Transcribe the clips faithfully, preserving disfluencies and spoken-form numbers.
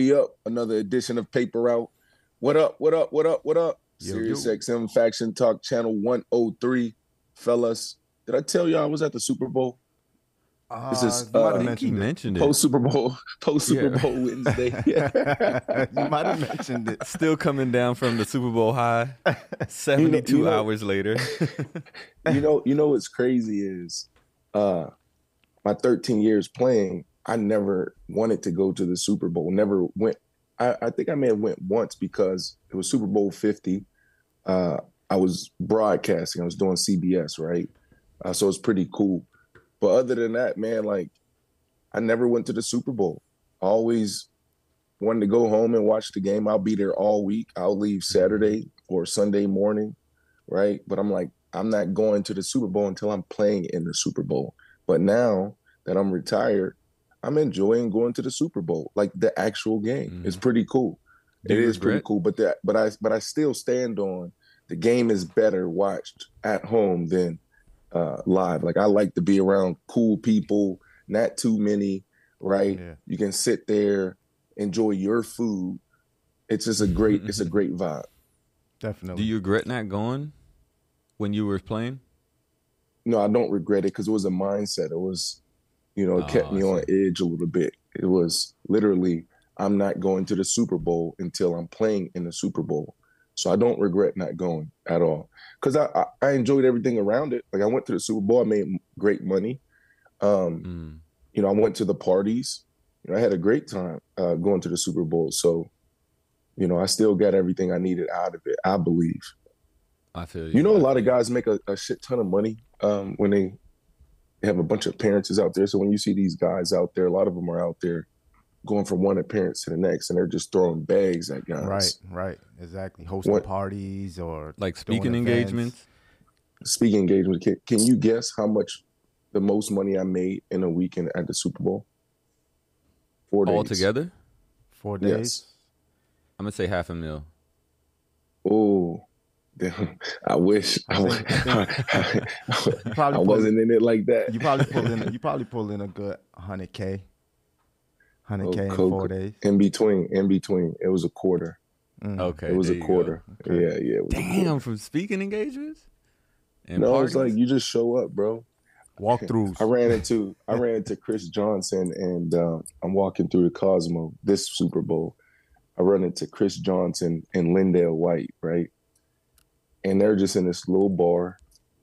we up. Another edition of Paper Out. What up, what up, what up, what up? Yo, Sirius yo. X M Faction Talk Channel one oh three. Fellas, did I tell y'all I was at the Super Bowl? Uh, This is you might uh, have I think he mentioned it. mentioned it. Post Super Bowl, post Super Yeah. Bowl Wednesday. You might have mentioned it. Still coming down from the Super Bowl high, seventy-two you know- hours later. you know, you know what's crazy is uh my thirteen years playing, I never wanted to go to the Super Bowl. Never went. I, I think I may have went once because it was Super Bowl fifty. Uh, I was broadcasting. I was doing C B S, right? Uh, so it's pretty cool. But other than that, man, like I never went to the Super Bowl. I always wanted to go home and watch the game. I'll be there all week. I'll leave Saturday or Sunday morning, right? But I'm like, I'm not going to the Super Bowl until I'm playing in the Super Bowl. But now that I'm retired, I'm enjoying going to the Super Bowl, like the actual game. Mhm. It's pretty cool. Do It you is pretty regret? cool. But that, but I, but I still stand on the game is better watched at home than uh, live. Like I like to be around cool people, not too many, right? Yeah. You can sit there, enjoy your food. It's just a great, it's a great vibe. Definitely. Do you regret not going when you were playing? No, I don't regret it because it was a mindset. It was, you know, it kept Oh, me I on see. edge a little bit. It was literally, I'm not going to the Super Bowl until I'm playing in the Super Bowl. So I don't regret not going at all because I, I, I enjoyed everything around it. Like I went to the Super Bowl, I made great money. Um, Mm. you know, I went to the parties. You know, I had a great time uh, going to the Super Bowl. So, you know, I still got everything I needed out of it, I believe. I feel you. You know, a I lot feel of you. guys make a, a shit ton of money um, when they have a bunch of appearances out there. So when you see these guys out there, a lot of them are out there going from one appearance to the next, and they're just throwing bags at guys. Right, right. Exactly. Hosting What- parties or Like doing speaking events. engagements. Speaking engagement, can, can you guess how much the most money I made in a weekend at the Super Bowl? Four days. All together, Four days. Yes. I'm gonna say half a mil. Oh, damn. I wish I, I wa- think- I You I probably pulled, wasn't in it like that. you probably pulled in. You probably pulled in a good hundred k. Hundred k Oh, in Coke. four days. In between, in between, it was a quarter. Mm. Okay, It was there a you go. quarter. Okay. Yeah, yeah. It was a quarter. Damn, from speaking engagements. And No, it's parties? like you just show up, bro. Walkthroughs. I ran into I ran into Chris Johnson, and um, I'm walking through the Cosmo this Super Bowl. I run into Chris Johnson and Lindale White, right? And they're just in this little bar,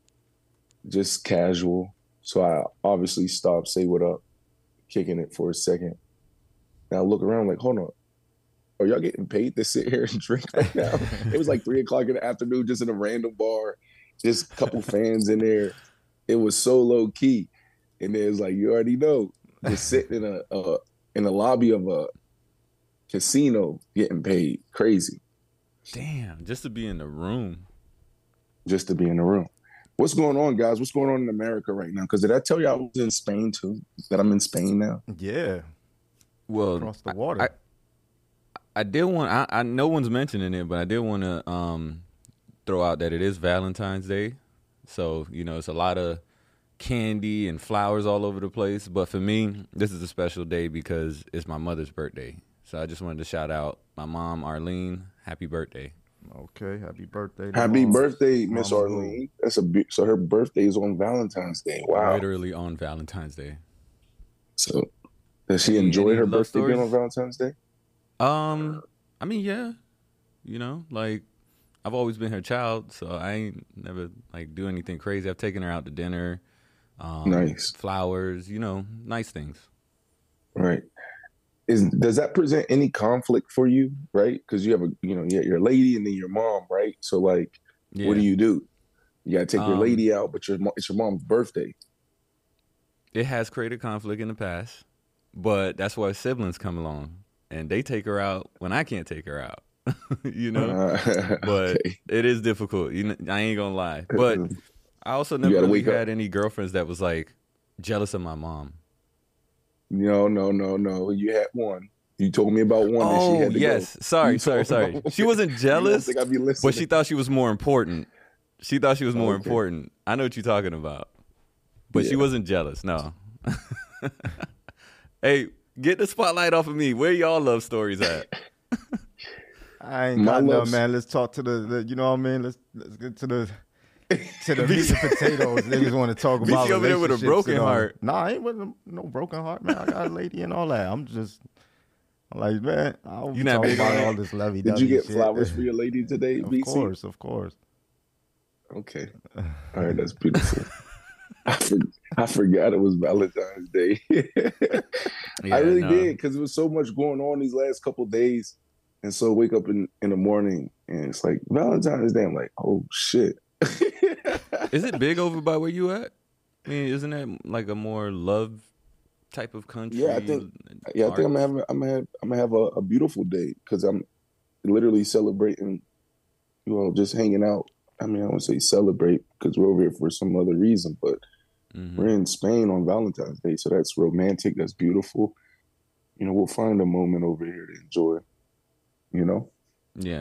just casual. So I obviously stop, say what up, kicking it for a second. Now I look around like, hold on, are y'all getting paid to sit here and drink right now? It was like three o'clock in the afternoon, just in a random bar, just a couple fans in there. It was so low key, and then it's like you already know, just sitting in a uh, in the lobby of a casino getting paid, crazy, Damn, just to be in the room. just to be in the room. What's going on, guys? What's going on in America right now? Because did I tell you I was in Spain too? That I'm in Spain now. Yeah. Well, Across the I- water. I, I did want. I, I no one's mentioning it, but I did want to um, throw out that it is Valentine's Day, so you know it's a lot of candy and flowers all over the place. But for me, this is a special day because it's my mother's birthday. So I just wanted to shout out my mom, Arlene. Happy birthday! Okay. Happy birthday. to Happy Mom. birthday, Miss Mama Arlene. That's a be- so her birthday is on Valentine's Day. Wow. Literally on Valentine's Day. So does she Any- enjoy any her love birthday being stories? on Valentine's Day? Um, I mean, yeah, you know, like I've always been her child, so I ain't never like do anything crazy. I've taken her out to dinner, um, Nice. flowers, you know, nice things. Right. Is does that present any conflict for you? Right, because you have a you know you got your lady and then your mom, right? So like, Yeah. what do you do? You gotta take your Um, lady out, but your mo- it's your mom's birthday. It has created conflict in the past, but that's why siblings come along and they take her out when I can't take her out. You know, Uh, but okay. it is difficult. You know, I ain't gonna lie, but I also You never gotta really wake up. had any girlfriends that was like jealous of my mom. no, no, no, no. You had one. You told me about one that she Oh had to yes, go. sorry, You sorry, told me sorry. about one. She wasn't You don't jealous, think I'd be listening? but she thought she was more important. She thought she was more Okay. important. I know what you're talking about, but she Yeah. wasn't jealous. No. Hey, Get the spotlight off of me. Where y'all love stories at? I ain't My got love- no man. Let's talk to the, the you know what I mean. Let's let's get to the to the meat and potatoes. Niggas want to talk B C about over there with a relationships broken and all. heart. Nah, I ain't with a, no broken heart, man. I got a lady and all that. I'm just I'm like, man, I don't You be not talking big on about that? all this lovey Did dovey you get shit. flowers for your lady today, Of B C? course, of course. Okay. All right, that's beautiful. I, for, I forgot it was Valentine's Day. Yeah, I really no. did because there was so much going on these last couple of days. And so I wake up in, in the morning and it's like Valentine's Day. I'm like, oh shit. Is it big over by where you at? I mean, isn't it like a more love type of country? Yeah, I think- Yeah, I think I'm gonna have I'm gonna have I'm gonna have a, a beautiful day because I'm literally celebrating, you know, just hanging out. I mean, I won't say celebrate because we're over here for some other reason, but Mhm. we're in Spain on Valentine's Day, so that's romantic. That's beautiful. You know, we'll find a moment over here to enjoy. You know, Yeah.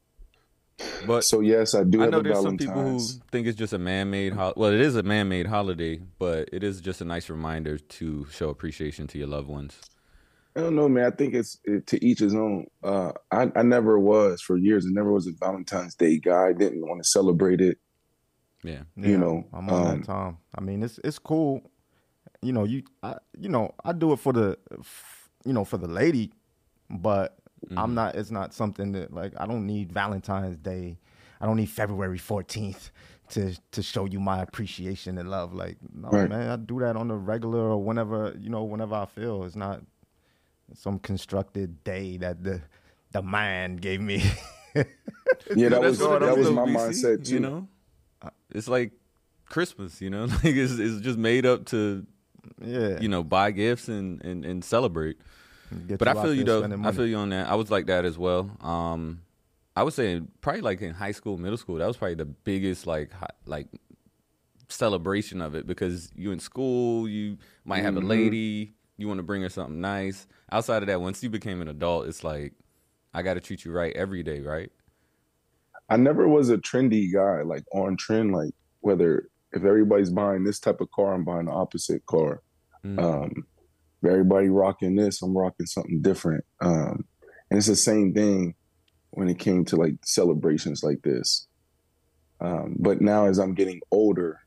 But so yes, I do I have know a there's some people who Valentine's. think it's just a man-made hol- well, it is a man-made holiday, but it is just a nice reminder to show appreciation to your loved ones. I don't know, man. I think it's it, to each his own. Uh, I, I never was for years. I never was a Valentine's Day guy. I didn't want to celebrate it. Yeah. Yeah, You know, I'm on um, that time. I mean, it's it's cool. You know, you I, you know, I do it for the, f- you know, for the lady, but Mm-hmm. I'm not. It's not something that like I don't need Valentine's Day. I don't need February fourteenth to to show you my appreciation and love. Like, no, Right. man, I do that on the regular or whenever you know, whenever I feel. It's not some constructed day that the the man gave me. Yeah, that That's was what it that is, was though, my B C, mindset too. You know, it's like Christmas. You know, like it's it's just made up to Yeah, you know buy gifts and and, and celebrate. Get But I out feel you there though. spending I money. feel you on that. I was like that as well. Um, I would say probably like in high school, middle school. That was probably the biggest like hi- like celebration of it because you in school, you might have a Mhm. lady, you want to bring her something nice. Outside of that, once you became an adult, it's like I got to treat you right every day, right? I never was a trendy guy, like on trend, like whether if everybody's buying this type of car, I'm buying the opposite car. Mm. Um, if everybody rocking this, I'm rocking something different. Um, and it's the same thing when it came to like celebrations like this. Um, but now as I'm getting older,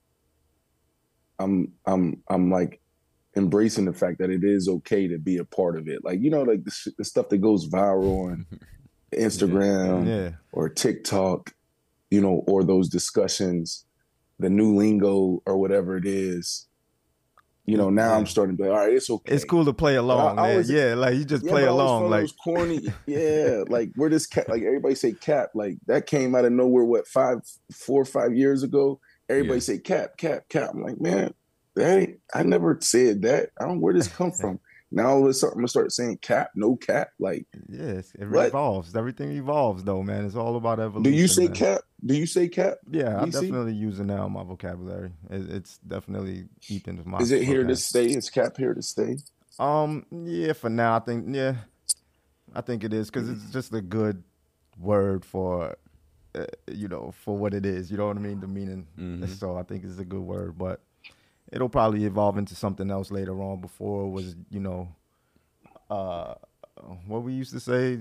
I'm I'm I'm like embracing the fact that it is okay to be a part of it. Like, you know, like the, sh- the stuff that goes viral on Instagram yeah. or TikTok, you know, or those discussions, the new lingo or whatever it is. You know, now Yeah. I'm starting to be like, all right, it's okay. It's cool to play along, I man. always- yeah, like you just Yeah, play but I always along, felt like it was corny. Yeah, like where this cat, like everybody say cap, like that came out of nowhere. What five, four or five years ago? Everybody Yeah. say cap, cap, cap. I'm like, man, that ain't, I never said that. I don't. Where this come from? Now all of a sudden I'm gonna start saying cap, no cap. Like, yes, it What? evolves. Everything evolves, though, man. It's all about evolution. do you say man. cap? Do you say cap? Yeah, I B C? definitely use it now in my vocabulary. It, it's definitely eaten into my. Is it here to vocab. stay? Is cap here to stay? Um, yeah, for now, I think yeah, I think it is because it's just a good word for, uh, you know, for what it is. You know what I mean? The meaning. Mhm. So I think it's a good word, but it'll probably evolve into something else later on. Before it was, you know, uh, what we used to say,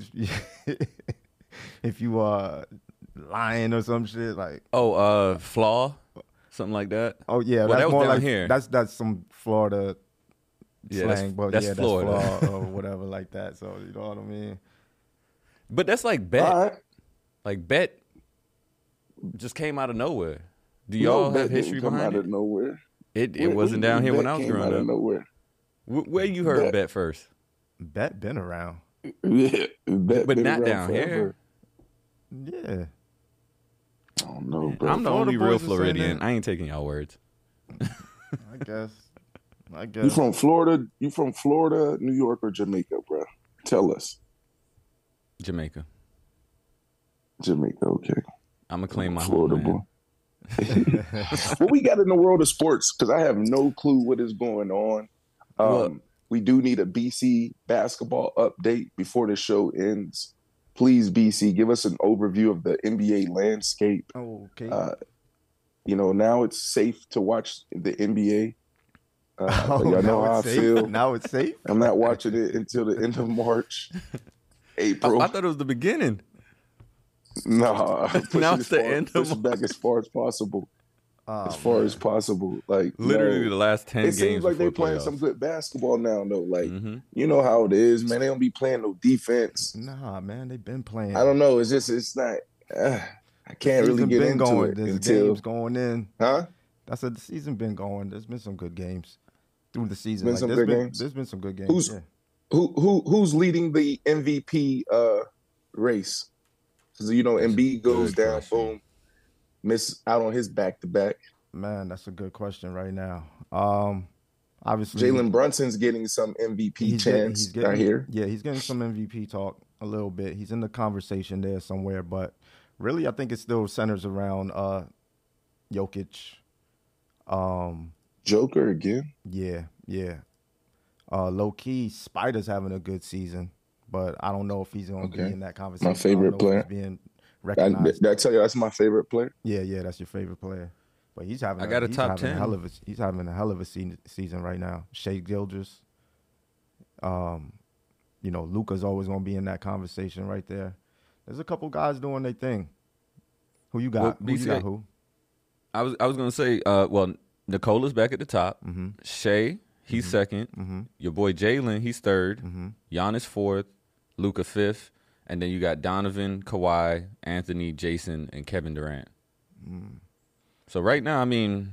if you are lying or some shit like. Oh, uh, flaw, something like that. Oh yeah, Well, that's that was more down like here. that's that's some Florida Yeah, that's- slang, but that's yeah, Florida. that's Florida or whatever like that. So you know what I mean? But that's like bet. All right. Like bet just came out of nowhere. Do No, y'all bet have didn't history come behind out it? of nowhere. It it Where- wasn't where down here bet when I was came growing out of up. nowhere. Wh- Where you heard Bet. bet first? Bet been around. Yeah, bet But been not around down here. forever. Yeah, I don't know, bro. I'm the Florida only real boys are saying Floridian. that. I ain't taking y'all words. I guess. I You guess. from Florida? You from Florida, New York, or Jamaica, bro? Tell us. Jamaica. Jamaica, okay. I'm gonna claim my Florida homeland. boy. What we got in the world of sports? Because I have no clue what is going on. Um, Well- we do need a B C basketball update before the show ends. Please, B C, give us an overview of the N B A landscape. Oh, okay. Uh, you know, now it's safe to watch the N B A. Uh, Oh, but y'all know now how I it's safe. feel. Now it's safe. I'm not watching it until the end of March, I, April. I thought it was the beginning. Nah, push Now it it's as the far, end of push it March. back as far as possible. Oh, As far man. as possible. Like Literally no. the last ten It games. seems like they're before playing playoffs. some good basketball now, though. Like Mhm. you know how it is, man. They don't be playing no defense. Nah, man, they've been playing. I don't know. It's just it's not. Uh, I The can't really season get been into going. it There's until games going in. huh? I said the season been going. There's been some good games through the season. Been like some there's good been games? there's been some good games. Who's yeah. who who who's leading the M V P uh race? Because you know That's a Embiid goes good down, question. boom, miss out on his back to back. Man, that's a good question right now. Um, obviously, Jalen Brunson's getting some M V P he's get- chance. he's getting I hear. yeah, he's getting some M V P talk a little bit. He's in the conversation there somewhere, but really, I think it still centers around uh, Jokic. Um, Joker again. yeah, yeah. Uh, low key, Spider's having a good season, but I don't know if he's going to Okay. be in that conversation. favorite I don't know if player. he's being I, recognized. did I tell you that's my favorite player? Yeah, yeah, that's your favorite player. But he's having I got a he's top having ten. A hell of a, he's having a hell of a se- season right now. Shea Gilgeous. Um, you know, Luka's always gonna be in that conversation right there. There's a couple guys doing their thing. Who you got? Well, who B C, you got? Who? I was I was gonna say, uh, well, Nicola's back at the top. Mm-hmm. Shea, he's second. Mm-hmm. Your boy Jalen, he's third. Mm-hmm. Giannis fourth. Luka fifth. And then you got Donovan, Kawhi, Anthony, Jason, and Kevin Durant. Mm. So right now, I mean,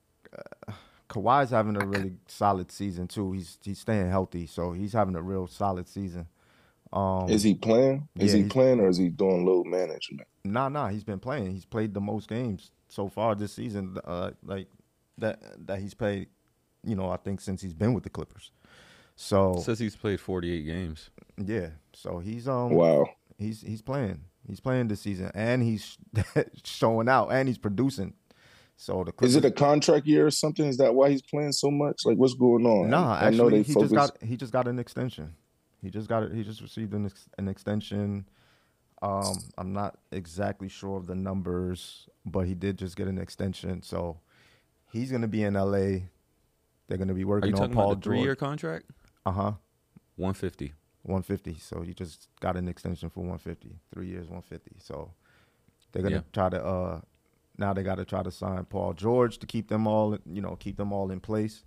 Kawhi's having a really solid season too. He's he's staying healthy, so he's having a real solid season. Um, Is he playing? Is yeah, he he's- playing or is he doing load management? Nah, nah, he's been playing. He's played the most games so far this season. Uh, like that that he's played, you know, I think since he's been with the Clippers. So it says he's played forty-eight games. yeah, so he's um Wow. he's he's playing. He's playing this season, and he's showing out, and he's producing. So the Clippers, Is it a contract year or something? Is that why he's playing so much? Like, what's going on? Nah, I actually, know they he focus. just got he just got an extension. He just got it. He just received an ex, an extension. Um, I'm not exactly sure of the numbers, but he did just get an extension. So he's gonna be in L A. They're gonna be Are working you on talking Paul about the three-year George. contract? Uh huh. one fifty. one fifty. So he just got an extension for one fifty. Three years, one fifty. So they're gonna Yeah. try to uh now they got to try to sign Paul George to keep them all, you know, keep them all in place.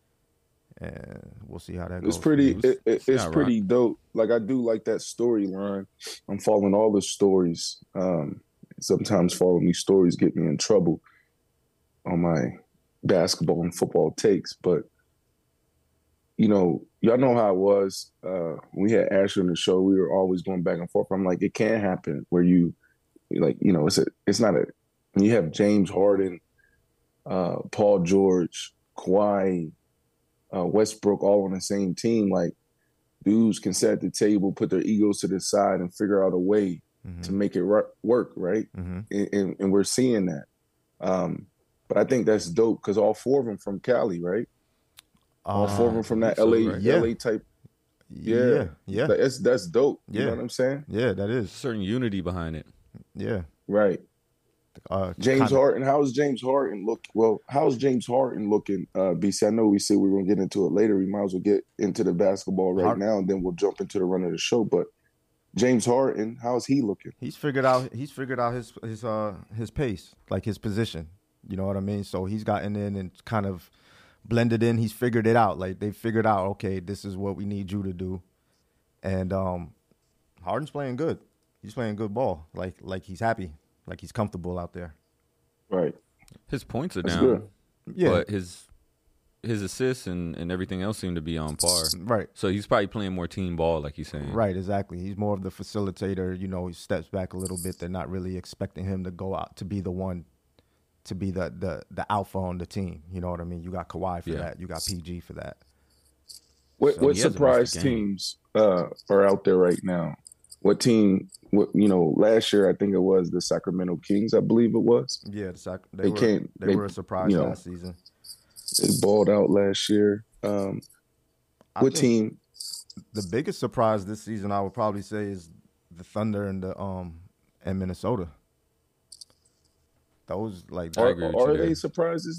And we'll see how that goes. It's pretty. It, it, It's it's not pretty dope. Like I do like that storyline. I'm following all the stories. Um, sometimes following these stories get me in trouble on my basketball and football takes. But you know, y'all know how it was. Uh, when we had Asher on the show, we were always going back and forth. I'm like, it can't happen where you, like, you know, it's a, it's not a. When you have James Harden, uh, Paul George, Kawhi. Uh, Westbrook all on the same team, like dudes can sit at the table, put their egos to the side, and figure out a way Mhm. to make it ru- work, right? Mhm. And, and, and we're seeing that. Um, but I think that's dope because all four of them from Cali, right? All four of Uh, them from I that believe L A, so, right? Yeah. L A type. yeah, Yeah, yeah, Like, that's that's dope. You Yeah. know what I'm saying? yeah. That There's is, certain unity behind it. yeah. Right. Uh, James kinda- Harden, how's James Harden look? Well, how's James Harden looking? Uh, B C, I know we said we were gonna get into it later. We might as well get into the basketball right Hard- now, and then we'll jump into the run of the show. But James Harden, how's he looking? He's figured out. He's figured out his his uh his pace, like his position. You know what I mean? So he's gotten in and kind of blended in. He's figured it out. Like they figured out, okay, this is what we need you to do. And um, Harden's playing good. He's playing good ball. Like like he's happy. Like he's comfortable out there. Right. His points are That's down, good. Yeah. but his his assists and, and everything else seem to be on par. Right. So he's probably playing more team ball, like he's saying. Right, exactly. He's more of the facilitator. You know, he steps back a little bit. They're not really expecting him to go out to be the one, to be the the, the alpha on the team. You know what I mean? You got Kawhi for Yeah. that. You got P G for that. What So what he hasn't surprise missed a game. teams uh, are out there right now? What team? What you know? Last year, I think it was the Sacramento Kings. I believe it was. Yeah, the Sac- they, They were can't- they, they- were a surprise you know, last season. They balled out last year. Um, I what think team? The biggest surprise this season, I would probably say, is the Thunder and the um and Minnesota. Those like I Are, agree with you are there. they surprises though?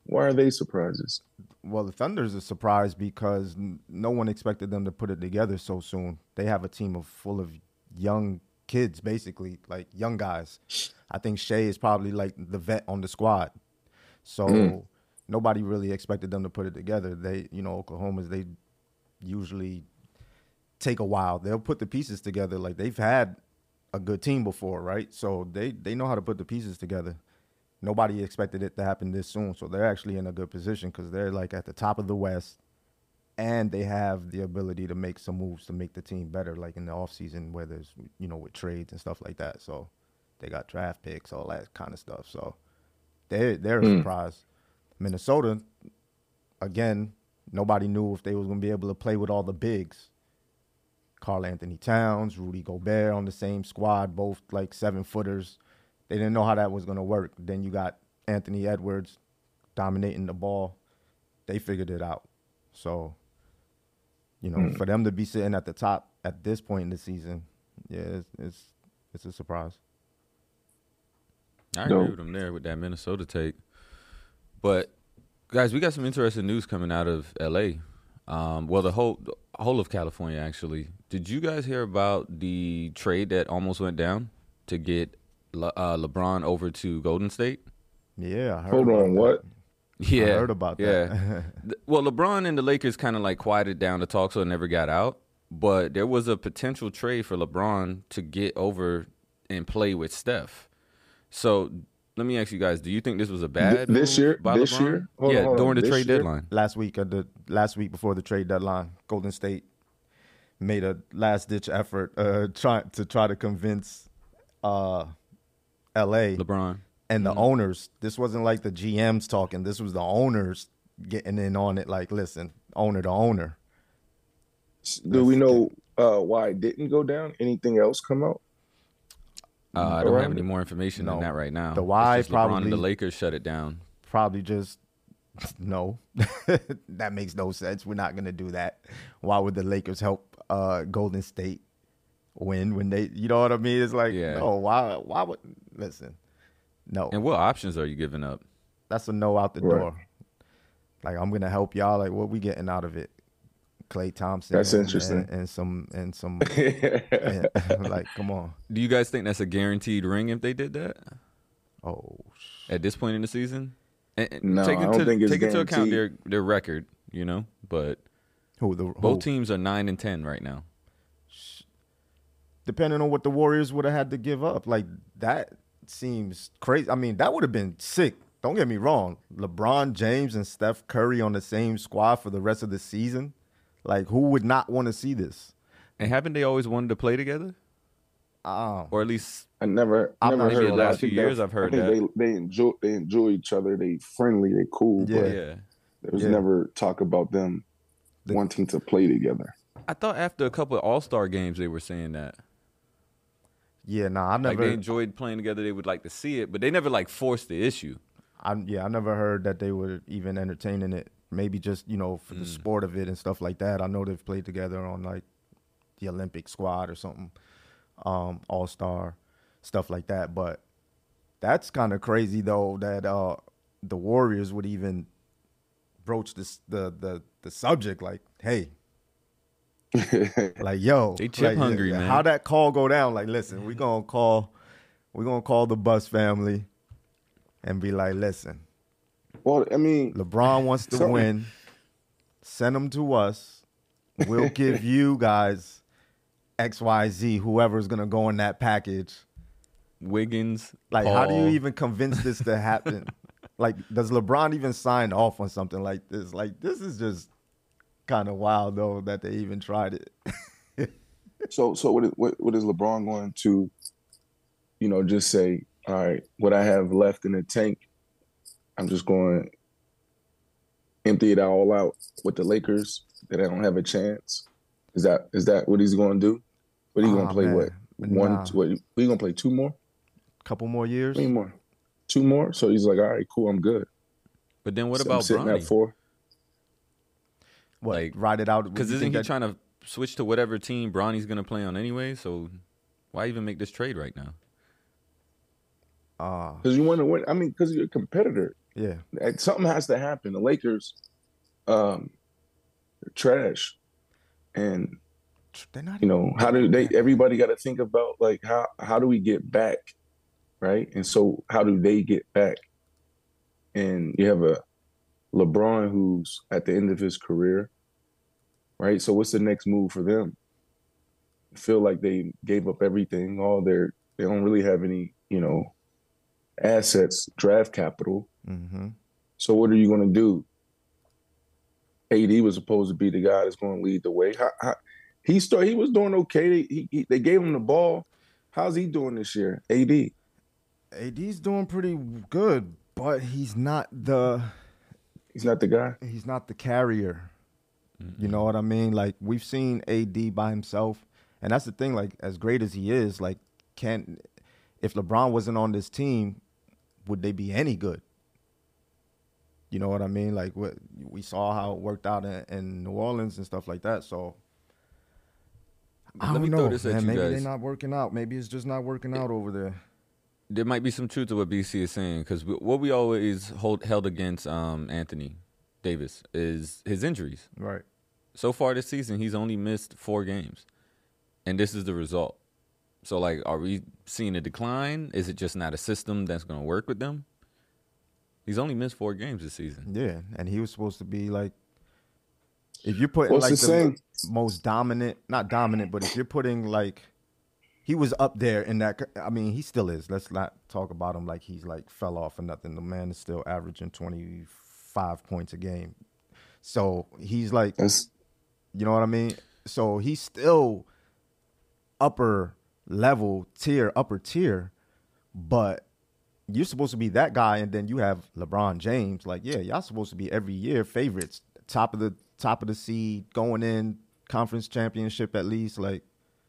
Why are they surprises? Well, the Thunder's a surprise because n- no one expected them to put it together so soon. They have a team of full of young kids, basically, like young guys. I think Shea is probably like the vet on the squad. So Mm. nobody really expected them to put it together. They, you know, Oklahoma's, they usually take a while. They'll put the pieces together. Like they've had a good team before, right? So they, they know how to put the pieces together. Nobody expected it to happen this soon. So they're actually in a good position because they're like at the top of the West and they have the ability to make some moves to make the team better, like in the offseason where there's, you know, with trades and stuff like that. So they got draft picks, all that kind of stuff. So they're, they're a Mm. surprise. Minnesota, again, nobody knew if they was going to be able to play with all the bigs. Karl Anthony Towns, Rudy Gobert on the same squad, both like seven footers. They didn't know how that was going to work. Then you got Anthony Edwards dominating the ball. They figured it out. So, you know, Mm. for them to be sitting at the top at this point in the season, yeah, it's it's, it's a surprise. I agree Dope. with him there with that Minnesota take. But guys, we got some interesting news coming out of L A. Um, well, the whole the whole of California actually. Did you guys hear about the trade that almost went down to get Le, uh, LeBron over to Golden State? Yeah, I heard Hold about on, that. what? Yeah, I heard about yeah. that. Th- well, LeBron and the Lakers kind of like quieted down the talk, so it never got out. But there was a potential trade for LeBron to get over and play with Steph. So let me ask you guys: do you think this was a bad Th- this move year- by this LeBron? year? Hold on, yeah, hold on. during the This trade year? deadline. last week of the last week before the trade deadline, Golden State made a last ditch effort uh try to try to convince uh L A LeBron. and the owners. This wasn't like the G Ms talking. This was the owners getting in on it. Like, listen, owner to owner. Do we Let's know uh, why it didn't go down? Anything else come out? Uh, I don't have Around any it? more information than No. that right now. The It's why just LeBron and the probably- Lakers shut it down. Probably just no. That makes no sense. We're not gonna do that. Why would the Lakers help uh Golden State win when they? You know what I mean? It's like, Yeah. no. Why? Why would? Listen, no. And what options are you giving up? That's a no out the Right. door. Like, I'm gonna help y'all. Like, what we getting out of it? Klay Thompson. That's and, interesting. And, and some and some. and, like, come on. Do you guys think that's a guaranteed ring if they did that Oh, sh- at this point in the season? And, and No, take I into, don't think it's take into account guaranteed. their their record, you know. But who the who? both teams are nine and ten right now. Depending on what the Warriors would have had to give up, like that seems crazy. I mean, that would have been sick. Don't get me wrong. LeBron James and Steph Curry on the same squad for the rest of the season. Like, who would not want to see this? And haven't they always wanted to play together, Um, or at least I never, I'm never not heard sure. that. Last I think few years that- I've heard I think that. they they enjoy they enjoy each other. They friendly. They cool. Yeah. But yeah. there was Yeah. never talk about them The- wanting to play together. I thought after a couple of All Star games they were saying that. yeah, nah, I Like never. they enjoyed playing together, they would like to see it, but they never like forced the issue. I, yeah, I never heard that they were even entertaining it. Maybe just, you know, for the sport of it and stuff like that. I know they've played together on like the Olympic squad or something, um, All Star stuff like that. But that's kind of crazy though that uh, the Warriors would even broach this the the the subject. Like, hey, like yo, They chip like, hungry, man. How that call go down? Like, listen, we gonna call, we gonna call the Bus family, and be like, listen. Well, I mean, LeBron wants to Something- win. Send them to us. We'll give you guys X Y Z, whoever's going to go in that package. Wiggins, Like, how do you Paul. even convince this to happen? Like, does LeBron even sign off on something like this? Like, this is just kind of wild, though, that they even tried it. so so what is, what what is LeBron going to, you know, just say? All right, what I have left in the tank, I'm just going to empty it all out with the Lakers that I don't have a chance. Is that is that what he's going to do? What are you going Aw, to play? man. What one? Nah. What? Are you going to play two more? Couple more years? Three more? Two more? So he's like, all right, cool, I'm good. But then what So I'm about sitting Bronny? at four? What, Like, ride it out? Because You isn't think he that- trying to switch to whatever team Bronny's going to play on anyway? So why even make this trade right now? Uh, Because you want to win. I mean, because you're a competitor. Yeah. Like, something has to happen. The Lakers, um, they're trash, and They're not you even know how do they? that bad. Everybody got to think about like how how do we get back, right? And so how do they get back? And you have a LeBron who's at the end of his career, right? So what's the next move for them? I feel like they gave up everything. All their they don't really have any, you know, assets, draft capital. Mm-hmm. So what are you going to do? A D was supposed to be the guy that's going to lead the way. How, how, he started. He was doing okay. They, he, he, they gave him the ball. How's he doing this year? A D. A D's doing pretty good, but he's not the He's not the guy. he's not the carrier. You know what I mean? Like, we've seen A D by himself, and that's the thing. Like, as great as he is, like, can if LeBron wasn't on this team, would they be any good? You know what I mean? Like, what, we saw how it worked out in, in New Orleans and stuff like that. So I Let don't me know, throw this at man. you Maybe guys. they're not working out. Maybe it's just not working out over there. There might be some truth to what B C is saying, because what we always hold, held against um, Anthony Davis is his injuries. Right. So far this season, he's only missed four games, and this is the result. So, like, are we seeing a decline? Is it just not a system that's going to work with them? He's only missed four games this season. Yeah, and he was supposed to be like, if you're putting What's like the the saying? most dominant, not dominant, but if you're putting like, he was up there in that. I mean, he still is. Let's not talk about him like he's like fell off or nothing. The man is still averaging twenty-five points a game. So he's like, That's, you know what I mean? So he's still upper level tier, upper tier, but you're supposed to be that guy, and then you have LeBron James. Like, yeah, y'all supposed to be every year favorites, top of the top of the seed, going in conference championship at least. Like,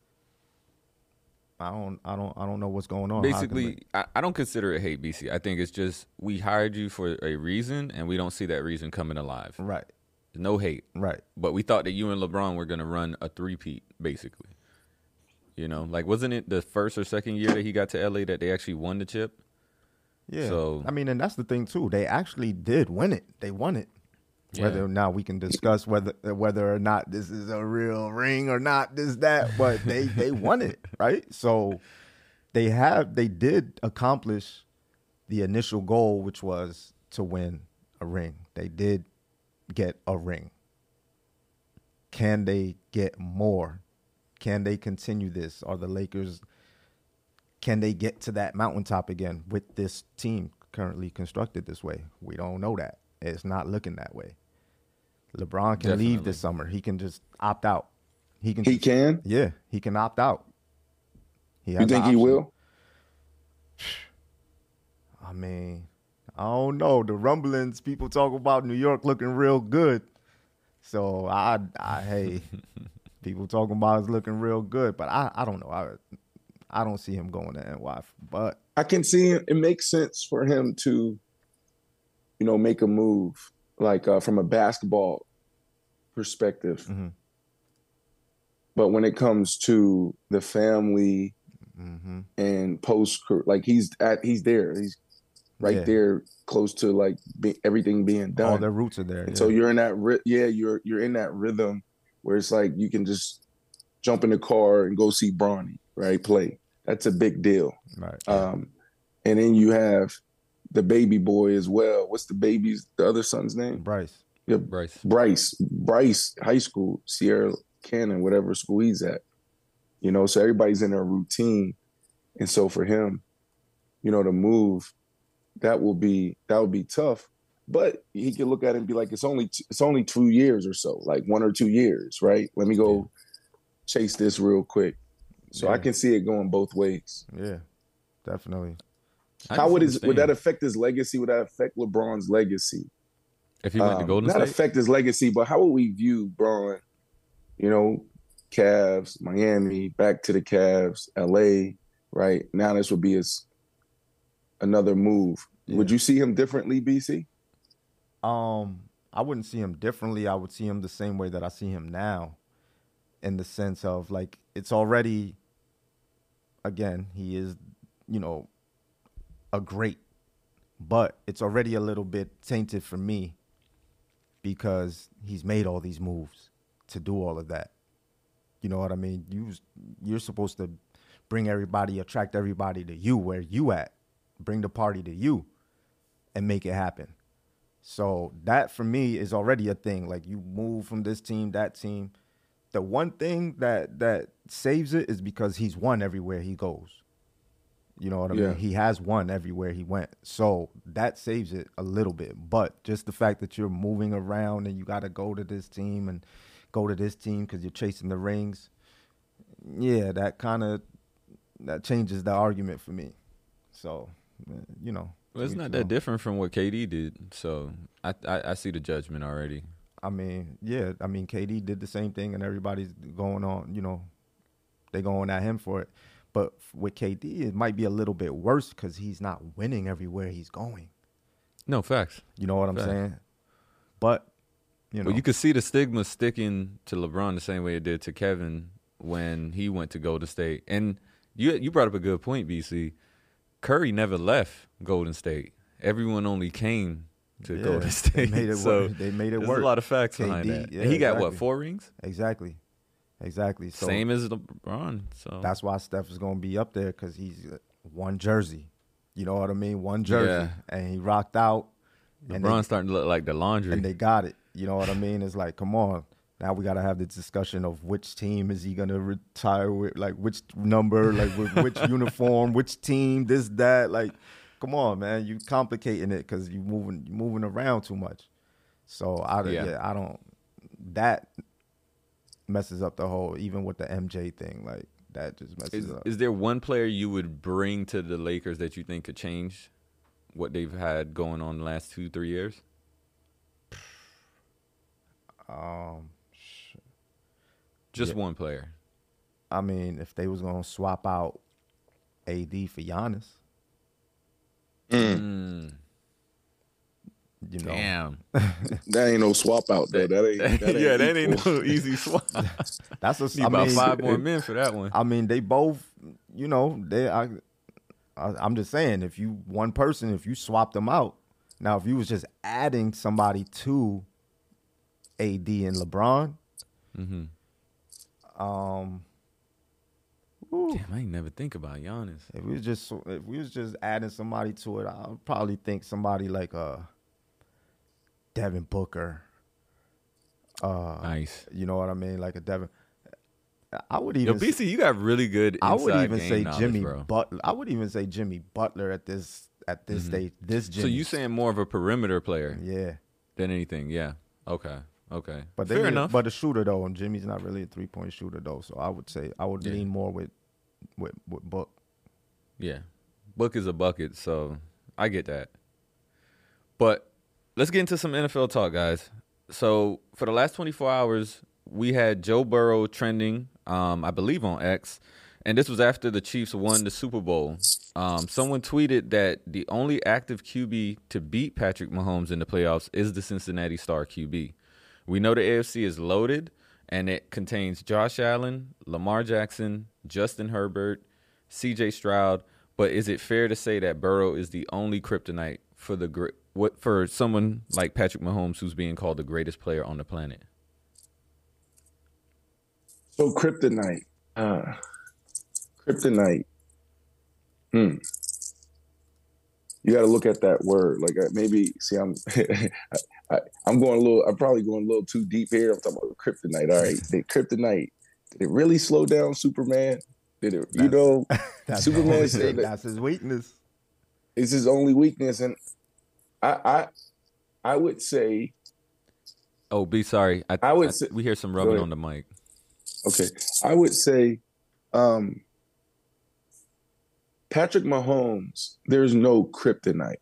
I don't, I don't, I don't know what's going on. Basically, I, I don't consider it hate, B C. I think it's just we hired you for a reason, and we don't see that reason coming alive. Right, No hate. right. But we thought that you and LeBron were going to run a three-peat, basically. You know, like, wasn't it the first or second year that he got to L A that they actually won the chip? Yeah. So- I mean, and that's the thing too. They actually did win it. They won it. Yeah. Whether now we can discuss whether whether or not this is a real ring or not, this that, but they they won it, right? So they have they did accomplish the initial goal, which was to win a ring. They did get a ring. Can they get more? Can they continue this? Are the Lakers, can they get to that mountaintop again with this team currently constructed this way? We don't know that. It's not looking that way. LeBron can Definitely. leave this summer. He can just opt out. He can. he just- can. Yeah, he can opt out. He You has the think he option. will? I mean, I don't know. The rumblings, people talk about New York looking real good. So I, I hey, people talking about it's looking real good, but I, I don't know. I, I don't see him going to N Y. But I can see it. It makes sense for him to, you know, make a move like uh, from a basketball perspective. Mhm. But when it comes to the family mm-hmm. and post, like he's at, he's there. He's right Yeah. there, close to like be, everything being done. all their roots are there. And Yeah. so you're in that, ry- yeah, you're you're in that rhythm where it's like you can just jump in the car and go see Bronny, right? Play. That's a big deal. right. Um, and then you have the baby boy as well. What's the baby's the other son's name? Bryce. Yeah, Bryce. Bryce. Bryce High School, Sierra Canyon, whatever school he's at. You know, so everybody's in their routine, and so for him, you know, to move, that will be that would be tough. But he can look at it and be like, it's only t- it's only two years or so, like one or two years, right? Let me go chase this real quick. So I Yeah. can see it going both ways. Yeah, definitely. I How can would see his, what you're would that saying. affect his legacy? Would that affect LeBron's legacy? If he went to Um, Golden not State? affect his legacy, but how would we view Braun? You know, Cavs, Miami, back to the Cavs, L A, right? Now this would be his another move. Yeah. Would you see him differently, B C? Um, I wouldn't see him differently. I would see him the same way that I see him now, in the sense of like it's already. Again, he is, you know, a great, but it's already a little bit tainted for me because he's made all these moves to do all of that. You know what I mean? You you're supposed to bring everybody, attract everybody to you where you at, bring the party to you, and make it happen. So that for me is already a thing. Like you move from this team, that team. The one thing that that saves it is because he's won everywhere he goes. You know what I Yeah. mean? He has won everywhere he went. So that saves it a little bit. But just the fact that you're moving around and you got to go to this team and go to this team because you're chasing the rings, yeah, that kind of that changes the argument for me. So, you know. Well, it's to each not his that own. different from what K D did, so I, I I see the judgment already. I mean, yeah, I mean, K D did the same thing, and everybody's going on, you know, they going at him for it. But with K D, it might be a little bit worse because he's not winning everywhere he's going. No, facts. You know what I'm Facts. saying? But, you know. Well, you could see the stigma sticking to LeBron the same way it did to Kevin when he went to Golden State. And you you brought up a good point, B C. Curry never left Golden State. Everyone only came to Yeah, Golden they State. made it so work. They made it there's work. a lot of facts K D, behind that. yeah, and he got, exactly. what, four rings? Exactly. Exactly. So Same as LeBron. So that's why Steph is going to be up there because he's uh, one jersey. You know what I mean? One jersey. Yeah. And he rocked out. and LeBron's they- starting to look like the laundry. and they got it. You know what I mean? It's like, come on. Now we got to have this discussion of which team is he going to retire with, like which number, like with which uniform, which team, this, that. Like, come on, man. You complicating it because you moving you moving around too much. So, I, Yeah. yeah, I don't – that messes up the whole – even with the M J thing, like that just messes Is, up. is there one player you would bring to the Lakers that you think could change what they've had going on the last two, three years? Um, Just Yeah. one player. I mean, if they was going to swap out A D for Giannis, Mm. you know. Damn. That ain't no swap out though. That ain't. That ain't yeah, that ain't equal. no easy swap. That's a, Need I about mean, five more men for that one. I mean, they both, you know, they. I, I, I'm just saying, if you one person, if you swap them out, now if you was just adding somebody to A D and LeBron, Mm-hmm. um, ooh, Damn, I ain't never think about Giannis. if we was just if we was just adding somebody to it, I would probably think somebody like uh Devin Booker. Uh, Nice. You know what I mean, like a Devin. I would Yo, even. B C, you got really good inside I would even game say knowledge, Jimmy bro. Butler. I would even say Jimmy Butler at this at this Mhm. stage. This Jimmy. So you saying more of a perimeter player yeah, than anything? Yeah. Okay. Okay. but they Fair need- enough. But a shooter though, and Jimmy's not really a three point shooter though. So I would say I would Yeah. lean more with with with Book. Yeah. Book is a bucket, so I get that. But let's get into some N F L talk, guys. So for the last twenty-four hours, we had Joe Burrow trending, um, I believe on X, and this was after the Chiefs won the Super Bowl. Um, someone tweeted that the only active Q B to beat Patrick Mahomes in the playoffs is the Cincinnati Star Q B. We know the A F C is loaded, and it contains Josh Allen, Lamar Jackson, Justin Herbert, C J Stroud. But is it fair to say that Burrow is the only kryptonite for the gr- what for someone like Patrick Mahomes, who's being called the greatest player on the planet? So kryptonite, uh, kryptonite. Hmm. You got to look at that word. Like uh, maybe see, I'm, I, I, I'm going a little. I'm probably going a little too deep here. I'm talking about kryptonite. All right, the kryptonite. Did it really slow down Superman? Did it? You That's- know, That's Superman the only said thing. that- That's his weakness. it's his only weakness, and I, I, I would say, Oh, be sorry. I, I would I- say- we hear some Go rubbing ahead. on the mic. okay, I would say, um, Patrick Mahomes. There's no kryptonite.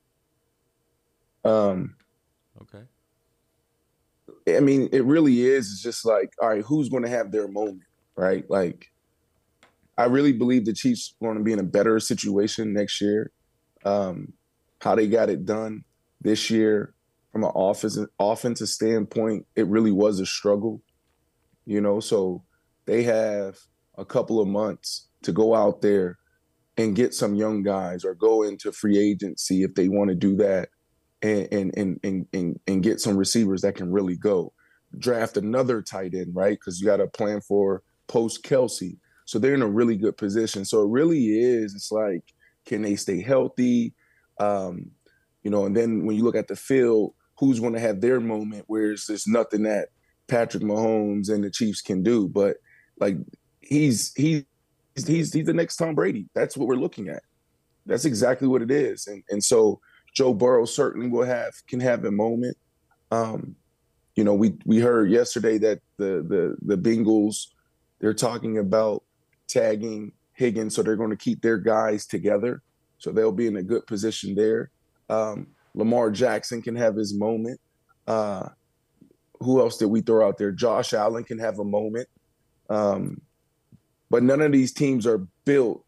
Um, Okay. I mean, it really is. It's just like, all right, who's going to have their moment, right? Like, I really believe the Chiefs are going to be in a better situation next year. Um, how they got it done this year from an offensive offensive standpoint, it really was a struggle, you know. So they have a couple of months to go out there and get some young guys or go into free agency if they want to do that and and and and and, and get some receivers that can really go. Draft another tight end, right? Because you got to plan for post Kelsey. So they're in a really good position. So it really is, it's like, can they stay healthy? Um, you know, and then when you look at the field, who's going to have their moment where it's just nothing that Patrick Mahomes and the Chiefs can do. But like he's he's he's he's the next Tom Brady. That's what we're looking at. That's exactly what it is. And and so Joe Burrow certainly will have can have a moment. Um, you know, we we heard yesterday that the the the Bengals, they're talking about tagging Higgins, so they're going to keep their guys together. So they'll be in a good position there. Um, Lamar Jackson can have his moment. Uh, who else did we throw out there? Josh Allen can have a moment. Um, but none of these teams are built.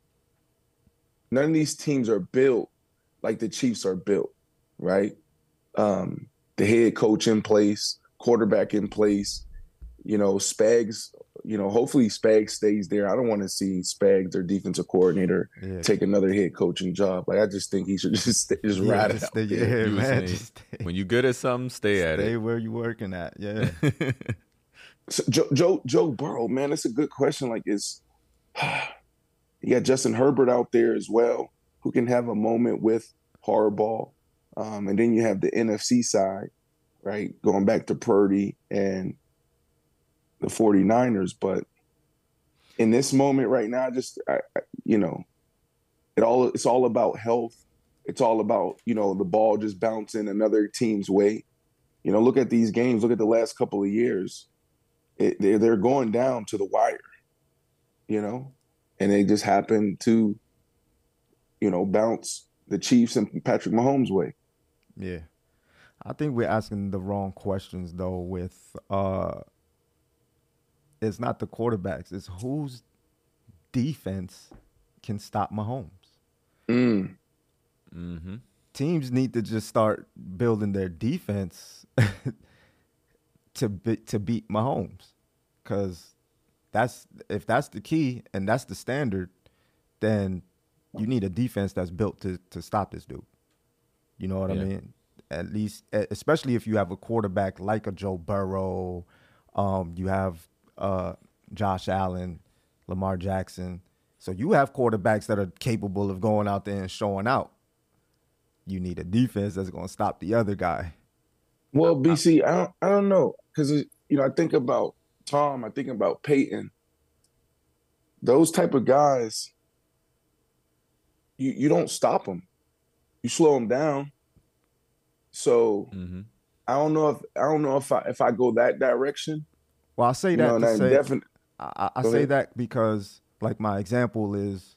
None of these teams are built like the Chiefs are built, right? Um, the head coach in place, quarterback in place, you know, Spags, you know, hopefully Spags stays there. I don't want to see Spags, their defensive coordinator, yeah. take another head coaching job. Like, I just think he should just stay, just yeah, ride just it stay, out yeah, there. man, just stay. When you're good at something, stay, stay at it. Stay where you're working at, yeah. So Joe, Joe, Joe Burrow, man, that's a good question. Like, is you got Justin Herbert out there as well, who can have a moment with Harbaugh. Um, and then you have the N F C side, right, going back to Purdy and the 49ers. But in this moment right now, just, I, I, you know, it all it's all about health. It's all about, you know, the ball just bouncing another team's way. You know, look at these games. Look at the last couple of years. It, they're, they're going down to the wire, you know, and they just happen to, you know, bounce the Chiefs and Patrick Mahomes' way. Yeah. I think we're asking the wrong questions, though, with uh, it's not the quarterbacks. It's whose defense can stop Mahomes. Mm. Mm-hmm. Teams need to just start building their defense to be, to beat Mahomes, because that's if that's the key and that's the standard, then you need a defense that's built to to stop this dude. You know what yeah. I mean? At least, especially if you have a quarterback like a Joe Burrow, um, you have uh, Josh Allen, Lamar Jackson. So you have quarterbacks that are capable of going out there and showing out. You need a defense that's going to stop the other guy. Well, B C, I don't, I don't know, because you know I think about Tom, I think about Peyton. Those type of guys, you you don't stop them. You slow them down. So mm-hmm. I don't know if I don't know if I if I go that direction. Well, I say that you know, to say definite, I, I say ahead. that because like my example is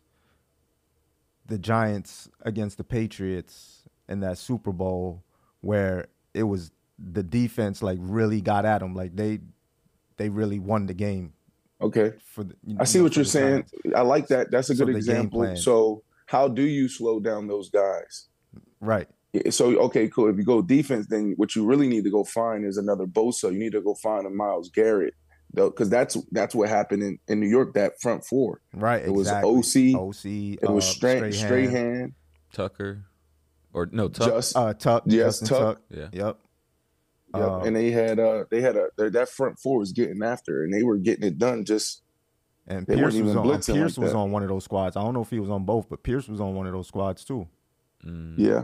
the Giants against the Patriots in that Super Bowl where it was the defense like really got at them, like they they really won the game. Okay, for the, you know, I see what you're saying. Giants. I like that. That's a so good example. So how do you slow down those guys? Right. So, okay, cool. If you go defense, then what you really need to go find is another Bosa. You need to go find a Myles Garrett, though, because that's that's what happened in, in New York, that front four. Right, It exactly. was O C. O C. It was uh, Strahan, Strahan. Strahan. Tucker. Or, no, Tuck. Just, uh, Tuck. Yes, Justin Tuck. Tuck. Yeah. Yep. Yep. Uh, and they had, uh, they had a, that front four was getting after, and they were getting it done just. And Pierce was, on, Pierce like was that. on one of those squads. I don't know if he was on both, but Pierce was on one of those squads too. Mm. Yeah.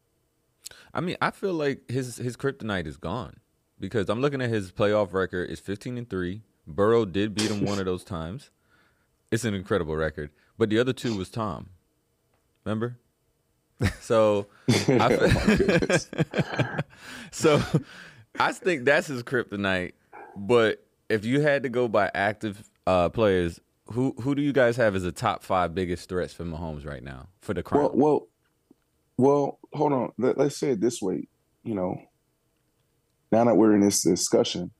I mean, I feel like his his kryptonite is gone because I'm looking at his playoff record. It's fifteen and three. Burrow did beat him one of those times. It's an incredible record. But the other two was Tom. Remember? So, I so I think that's his kryptonite. But if you had to go by active uh, players, who who do you guys have as the top five biggest threats for Mahomes right now for the crown? Well, well, well hold on. Let, let's say it this way. You know, now that we're in this discussion,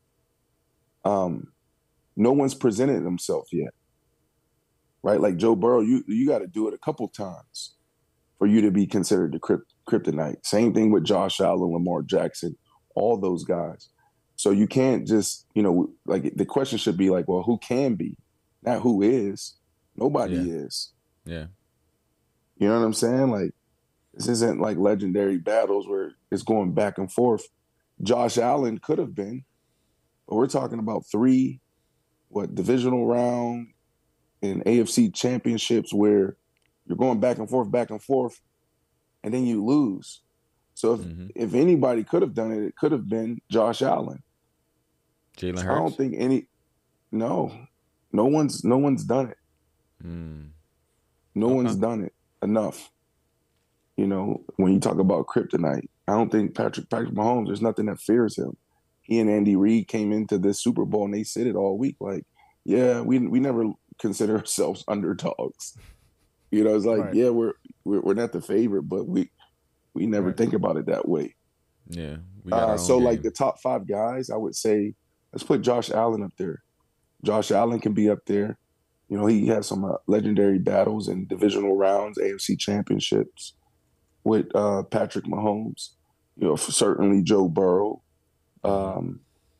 um, no one's presented himself yet, right? Like Joe Burrow, you you got to do it a couple times for you to be considered the crypt, kryptonite. Same thing with Josh Allen, Lamar Jackson, all those guys. So you can't just, you know, like the question should be like, well, who can be? Not who is. Nobody yeah. is. Yeah. You know what I'm saying? Like, this isn't like legendary battles where it's going back and forth. Josh Allen could have been, but we're talking about three, what, divisional round and A F C championships where you're going back and forth, back and forth, and then you lose. So if, Mm-hmm. if anybody could have done it, it could have been Josh Allen. Jalen So Hurts? I don't think any no. No one's no one's done it. Mm. No Okay. one's done it enough. You know, when you talk about kryptonite, I don't think Patrick Patrick Mahomes, there's nothing that fears him. He and Andy Reid came into this Super Bowl and they said it all week. Like, yeah, we we never consider ourselves underdogs. You know, it's like, Right. yeah, we're, we're we're not the favorite, but we we never Right. think about it that way. Yeah. We got our Uh, own so, game. like the top five guys, I would say, let's put Josh Allen up there. Josh Allen can be up there. You know, he has some uh, legendary battles in divisional rounds, A F C championships with uh, Patrick Mahomes. You know, certainly Joe Burrow. Um,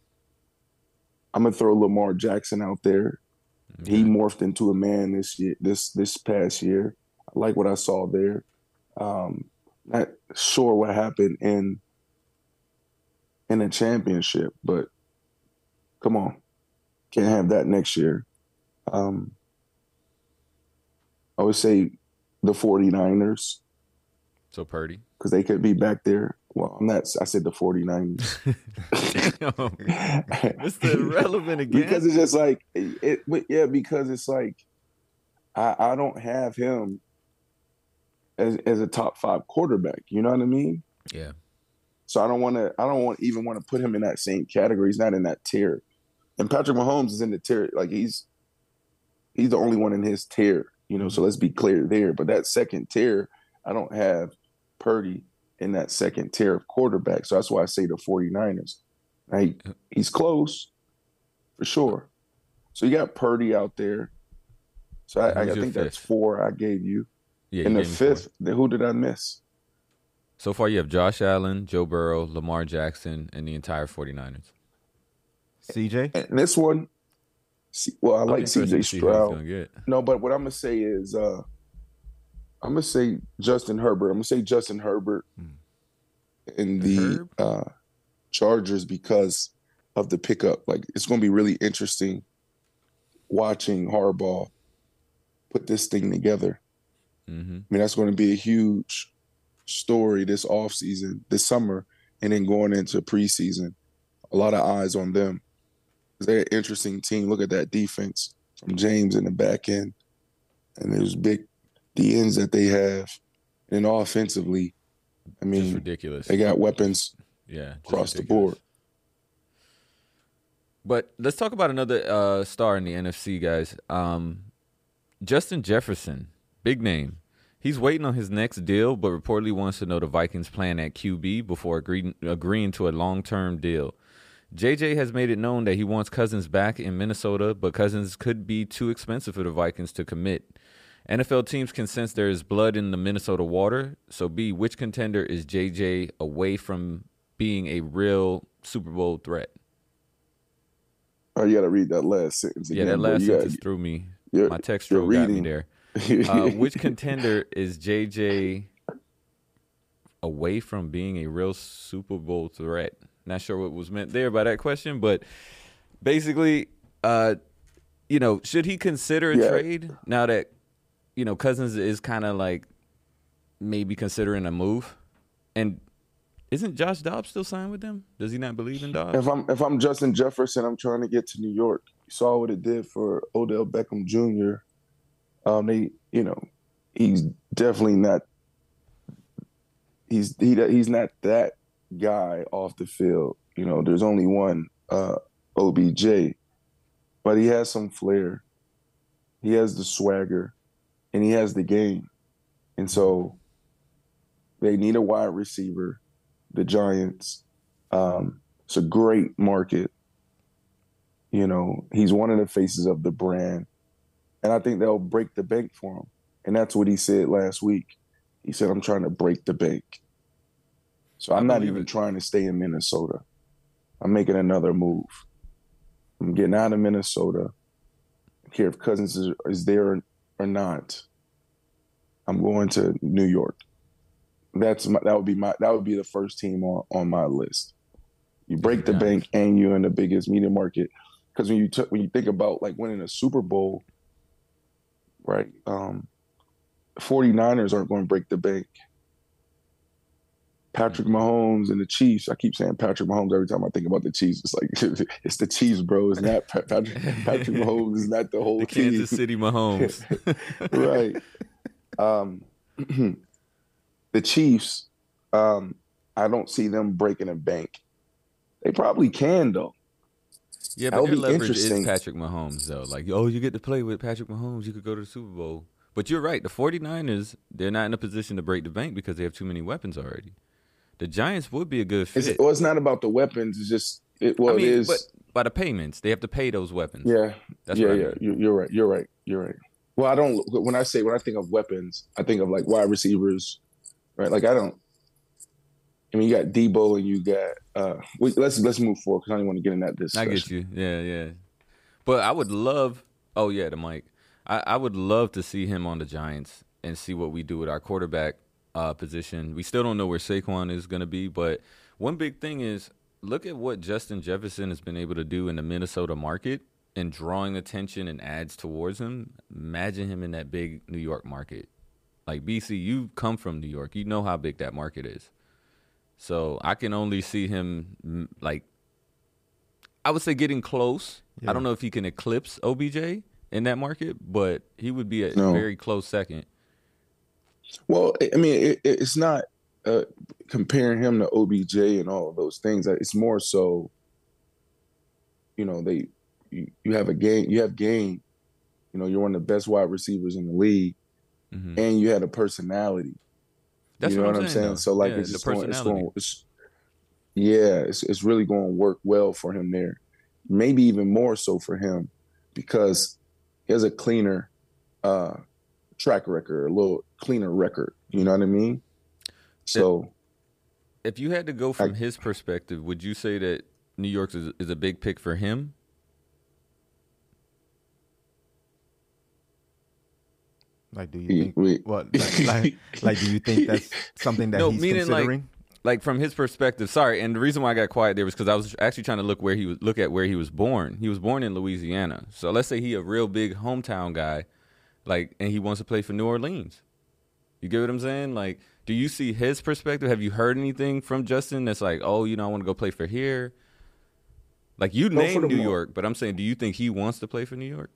I'm gonna throw Lamar Jackson out there. Okay. He morphed into a man this year, this this past year. I like what I saw there. Um, not sure what happened in in a championship, but come on, can't have that next year. Um, I would say the 49ers So Purdy. because they could be back there. Well, I'm not. I said the 49ers. Damn. Mister Irrelevant again. Because it's just like it, it. Yeah, because it's like I, I don't have him as as a top five quarterback. You know what I mean? Yeah. So I don't want to. I don't want even want to put him in that same category. He's not in that tier. And Patrick Mahomes is in the tier. Like he's he's the only one in his tier. You know. So let's be clear there. But that second tier, I don't have Purdy in that second tier of quarterback. So that's why I say the 49ers. Like, he's close for sure. So you got Purdy out there. So I, I Who's your think that's fifth? four I gave you. Yeah. In you the gave me four. fifth, then who did I miss? So far, you have Josh Allen, Joe Burrow, Lamar Jackson, and the entire 49ers. C J? And this one, see, well, I I'm like interested C J to see who he's Stroud. gonna get. No, but what I'm gonna say is, uh, I'm gonna say Justin Herbert. I'm gonna say Justin Herbert in the Herb? uh, Chargers because of the pickup. Like, it's gonna be really interesting watching Harbaugh put this thing together. Mm-hmm. I mean, that's going to be a huge story this offseason, this summer, and then going into preseason. A lot of eyes on them. They're an interesting team. Look at that defense from James in the back end. And there's big D Ns that they have. And offensively, I Just mean, ridiculous. they got weapons Yeah, just across the ridiculous. board. But let's talk about another uh, star in the N F C, guys. Um, Justin Jefferson, big name. He's waiting on his next deal, but reportedly wants to know the Vikings' plan at Q B before agreeing, agreeing to a long-term deal. J J has made it known that he wants Cousins back in Minnesota, but Cousins could be too expensive for the Vikings to commit. N F L teams can sense there is blood in the Minnesota water. So, B, which contender is J J away from being a real Super Bowl threat? Oh, you got to read that last sentence Yeah, again. that bro. last You sentence gotta- threw me. you're- My text you're throw got me reading. there. Uh, which contender is J J away from being a real Super Bowl threat? Not sure what was meant there by that question, but basically, uh, you know, should he consider a Yeah. trade now that, you know, Cousins is kind of like maybe considering a move? And isn't Josh Dobbs still signed with them? Does he not believe in Dobbs? If I'm if I'm Justin Jefferson, I'm trying to get to New York. You saw what it did for Odell Beckham Junior Um, they, you know, he's definitely not. He's he he's not that guy off the field. You know, there's only one uh, O B J, but he has some flair. He has the swagger, and he has the game, and so they need a wide receiver. The Giants. Um, it's a great market. You know, he's one of the faces of the brand. And I think they'll break the bank for him. And that's what he said last week. He said, I'm trying to break the bank. So I'm I not believe even it. trying to stay in Minnesota. I'm making another move. I'm getting out of Minnesota. I don't care if Cousins is, is there or not. I'm going to New York. That's my, that would be my that would be the first team on, on my list. You break the bank and you're in the biggest media market. Because when you t- when you think about like winning a Super Bowl, right? Um, 49ers aren't going to break the bank. Patrick Mahomes and the Chiefs. I keep saying Patrick Mahomes every time I think about the Chiefs. It's like it's the Chiefs, bro. It's not Patrick. Patrick Mahomes is not the whole the team. Kansas City Mahomes, right? Um, the Chiefs. Um, I don't see them breaking a bank. They probably can though. Yeah, but their leverage is Patrick Mahomes though. Like, oh, you get to play with Patrick Mahomes. You could go to the Super Bowl. But you're right. The 49ers, they're not in a position to break the bank because they have too many weapons already. The Giants would be a good fit. It's, well, it's not about the weapons. It's just it. Well, I mean, it is. But by the payments, they have to pay those weapons. Yeah, that's yeah, what I yeah. mean. You're, you're right. You're right. You're right. Well, I don't. When I say when I think of weapons, I think of like wide receivers, right? Like I don't. I mean, you got Debo and you got. Uh, wait, let's let's move forward because I don't want to get in that discussion. I get you. Yeah, yeah. But I would love. Oh yeah, the mic. I, I would love to see him on the Giants and see what we do with our quarterback uh, position. We still don't know where Saquon is going to be, but one big thing is look at what Justin Jefferson has been able to do in the Minnesota market and drawing attention and ads towards him. Imagine him in that big New York market. Like B C, you come from New York. You know how big that market is. So I can only see him like, I would say getting close. Yeah. I don't know if he can eclipse O B J in that market, but he would be a no. very close second. Well, I mean, it, it's not uh, comparing him to O B J and all of those things. It's more so, you know, they you, you have a game, you have game. You know, you're one of the best wide receivers in the league, mm-hmm. and you had a personality. That's you know what, what I'm saying. saying So like, yeah, it's just going, it's going, it's, yeah, it's it's really going to work well for him there. Maybe even more so for him because he has a cleaner uh, track record, a little cleaner record. You know what I mean? So, if you had to go from I, his perspective, would you say that New York is, is a big pick for him? Like, do you think we, what? Like, like, like, do you think that's something that no, he's meaning considering? Like, like from his perspective. Sorry, and the reason why I got quiet there was because I was actually trying to look where he was look at where he was born. He was born in Louisiana. So let's say he a real big hometown guy, like, and he wants to play for New Orleans. You get what I'm saying? Like, do you see his perspective? Have you heard anything from Justin that's like, oh, you know, I want to go play for here? Like, you no, named New moment. York, but I'm saying, do you think he wants to play for New York?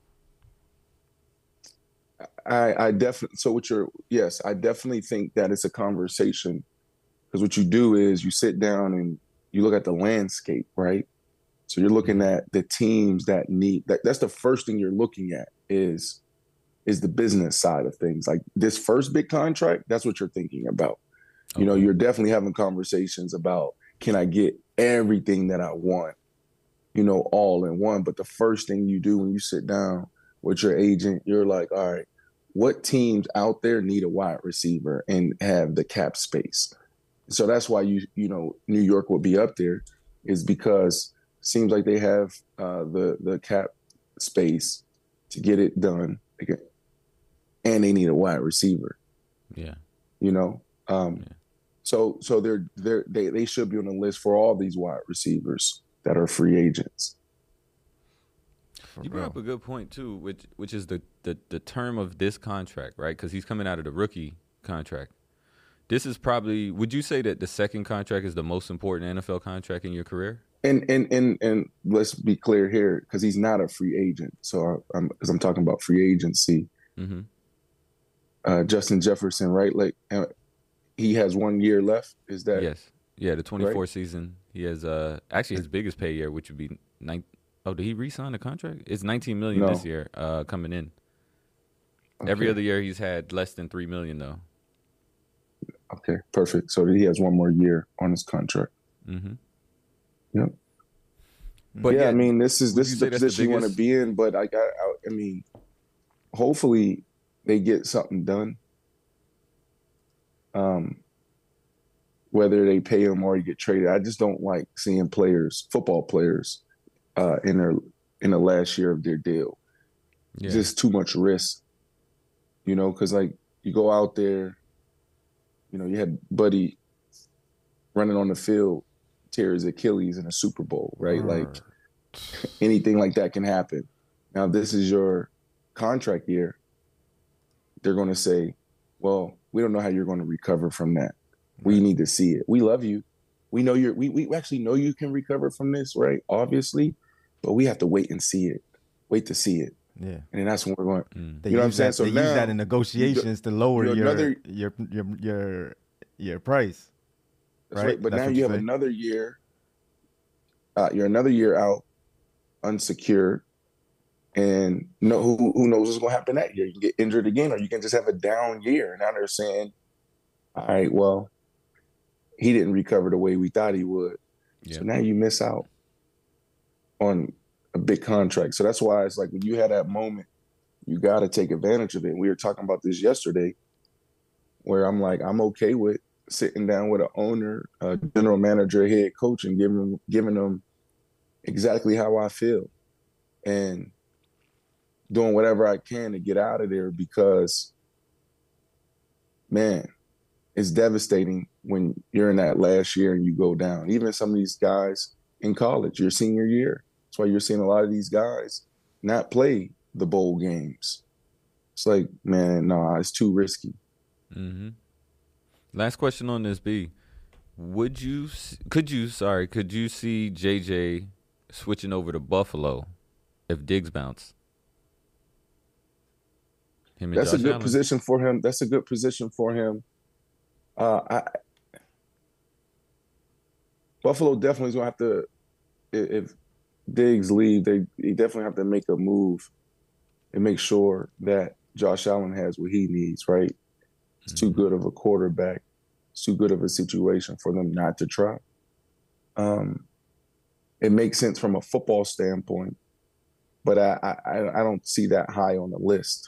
I, I definitely, so what you're, yes, I definitely think that it's a conversation because what you do is you sit down and you look at the landscape, right? So you're looking at the teams that need, that, that's the first thing you're looking at is, is the business side of things. Like this first big contract, that's what you're thinking about. Okay. You know, you're definitely having conversations about, can I get everything that I want, you know, all in one? But the first thing you do when you sit down with your agent, you're like, all right, what teams out there need a wide receiver and have the cap space? So that's why you you know New York will be up there, is because it seems like they have uh, the the cap space to get it done, and they need a wide receiver. Yeah, you know. Um, yeah. So so they're they're they they should be on the list for all these wide receivers that are free agents. You brought up a good point too, which which is the, the, the term of this contract, right? Because he's coming out of the rookie contract. This is probably, would you say that the second contract is the most important N F L contract in your career? And and and and let's be clear here, because he's not a free agent. So I'm because I'm talking about free agency. Mm-hmm. Uh, Justin Jefferson, right? Like uh, he has one year left. Is that yes? Yeah, the twenty-four right? season. He has uh actually his biggest pay year, which would be nine. Oh, did he re-sign the contract? It's nineteen million dollars no. this year uh, coming in. Okay. Every other year he's had less than three million dollars, though. Okay, perfect. So he has one more year on his contract. Mm-hmm. Yep. But yeah, yeah, I mean, this is this is the position you want to be in. But I, I, I mean, hopefully they get something done. Um, whether they pay him or he get traded, I just don't like seeing players, football players. Uh, in their in the last year of their deal, yeah. Just too much risk, you know. Because like you go out there, you know, you had Buddy running on the field, tear his Achilles in a Super Bowl, right? Mm. Like anything like that can happen. Now, this is your contract year. They're going to say, well, we don't know how you're going to recover from that. We need to see it. We love you. We know you're, we, we actually know you can recover from this, right? Obviously, but we have to wait and see it. Wait to see it. Yeah. And then that's when we're going, Mm. They you know what I'm use saying? that, So they now, use that in negotiations to lower you're your, another- your your your your price. That's right? right. But That's now what you you have say? another year. Uh, you're another year out, unsecured, and no, who who knows what's going to happen that year? You can get injured again, or you can just have a down year. Now they're saying, all right, well, he didn't recover the way we thought he would. Yeah. So now you miss out on a big contract. So that's why it's like when you had that moment, you got to take advantage of it. And we were talking about this yesterday, where I'm like, I'm okay with sitting down with an owner, a general manager, head coach, and giving them, giving them exactly how I feel, and doing whatever I can to get out of there, because, man, it's devastating when you're in that last year and you go down. Even some of these guys in college, your senior year. That's why you're seeing a lot of these guys not play the bowl games. It's like, man, nah, it's too risky. Mm-hmm. Last question on this, B. Would you, could you, sorry, could you see J J switching over to Buffalo if Diggs bounced? Him and That's Josh a good Allen? position for him. That's a good position for him. Uh, I, Buffalo definitely is gonna have to, if Diggs leave, they, they definitely have to make a move and make sure that Josh Allen has what he needs, right? It's too good of a quarterback. It's too good of a situation for them not to try. Um, it makes sense from a football standpoint, but I, I, I don't see that high on the list.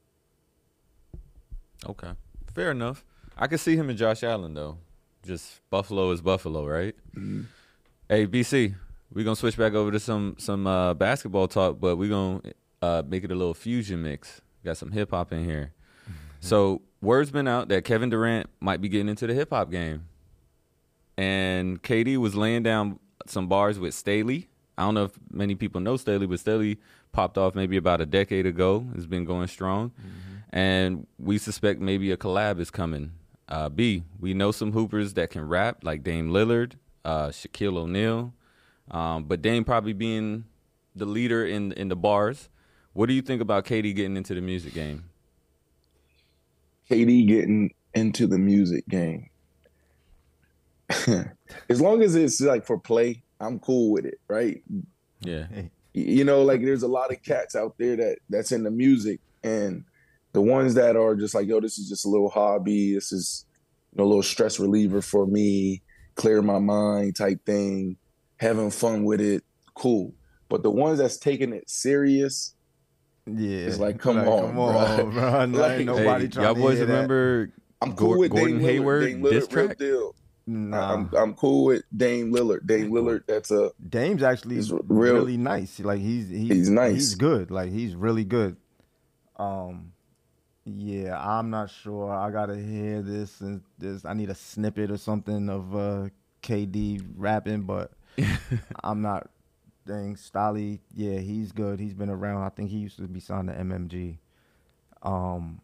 Okay. Fair enough. I could see him and Josh Allen, though. Just Buffalo is Buffalo, right? Mm-hmm. Hey, B C, we're going to switch back over to some some uh, basketball talk, but we're going to uh, make it a little fusion mix. Got some hip-hop in here. Mm-hmm. So word's been out that Kevin Durant might be getting into the hip-hop game. And K D was laying down some bars with Staley. I don't know if many people know Staley, but Staley popped off maybe about a decade ago. It's been going strong. Mm-hmm. And we suspect maybe a collab is coming. Uh, B, we know some hoopers that can rap, like Dame Lillard, uh, Shaquille O'Neal. Um, but Dame probably being the leader in in the bars. What do you think about K D getting into the music game? K D getting into the music game. As long as it's like for play, I'm cool with it, right? Yeah. You know, like there's a lot of cats out there that that's in the music, and the ones that are just like, yo, this is just a little hobby. This is, you know, a little stress reliever for me, clear my mind type thing, having fun with it, cool. But the ones that's taking it serious, yeah, it's like, come like, on, come bro. on, bro. Like, ain't nobody Hey, trying y'all to boys hear remember I'm cool Gor- with Gordon Dame Hayward Lillard. Dame Lillard, diss real track? deal. Nah. I'm I'm cool with Dame Lillard. Dame Lillard, that's a Dame's actually He's real- really nice. Like he's he's, He's nice. He's good. Like he's really good. Um, yeah, I'm not sure. I gotta hear this and this. I need a snippet or something of uh, K D rapping, but I'm not. Dang, Stolly, yeah, he's good. He's been around. I think he used to be signed to M M G. Um,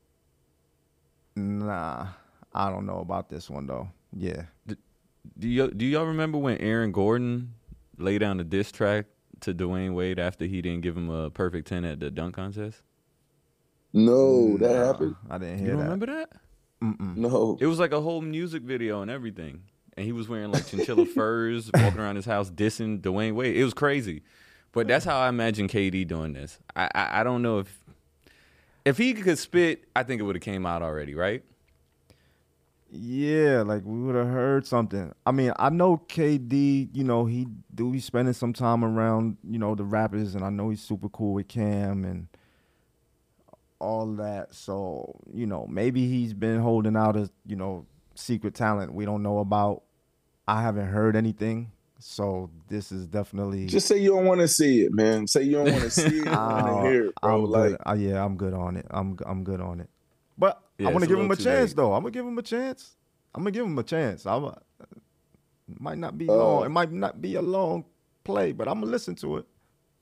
nah, I don't know about this one though. Yeah. Do you do y'all remember when Aaron Gordon laid down a diss track to Dwayne Wade after he didn't give him a perfect ten at the dunk contest? no, that Nah, happened. I didn't You hear don't that. remember that? Mm-mm. No. It was like a whole music video and everything. And he was wearing like chinchilla furs, walking around his house dissing Dwayne Wade. It was crazy. But that's how I imagine K D doing this. I I, I don't know if if he could spit, I think it would have came out already, right? Yeah, like we would have heard something. I mean, I know K D, you know, he do be spending some time around, you know, the rappers, and I know he's super cool with Cam and all that. So, you know, maybe he's been holding out a, you know, secret talent we don't know about. I haven't heard anything. So this is definitely Just say you don't want to see it, man. Say you don't want to see it. You want Uh, to hear it, bro. I'm Like, good. Uh, yeah, I'm good on it. I'm I'm good on it. But Yeah, I want it's to a give him little a too chance, late. though. I'm gonna give him a chance. I'm gonna give him a chance. I am it might not be long. Uh, It might not be a long play, but I'm gonna listen to it.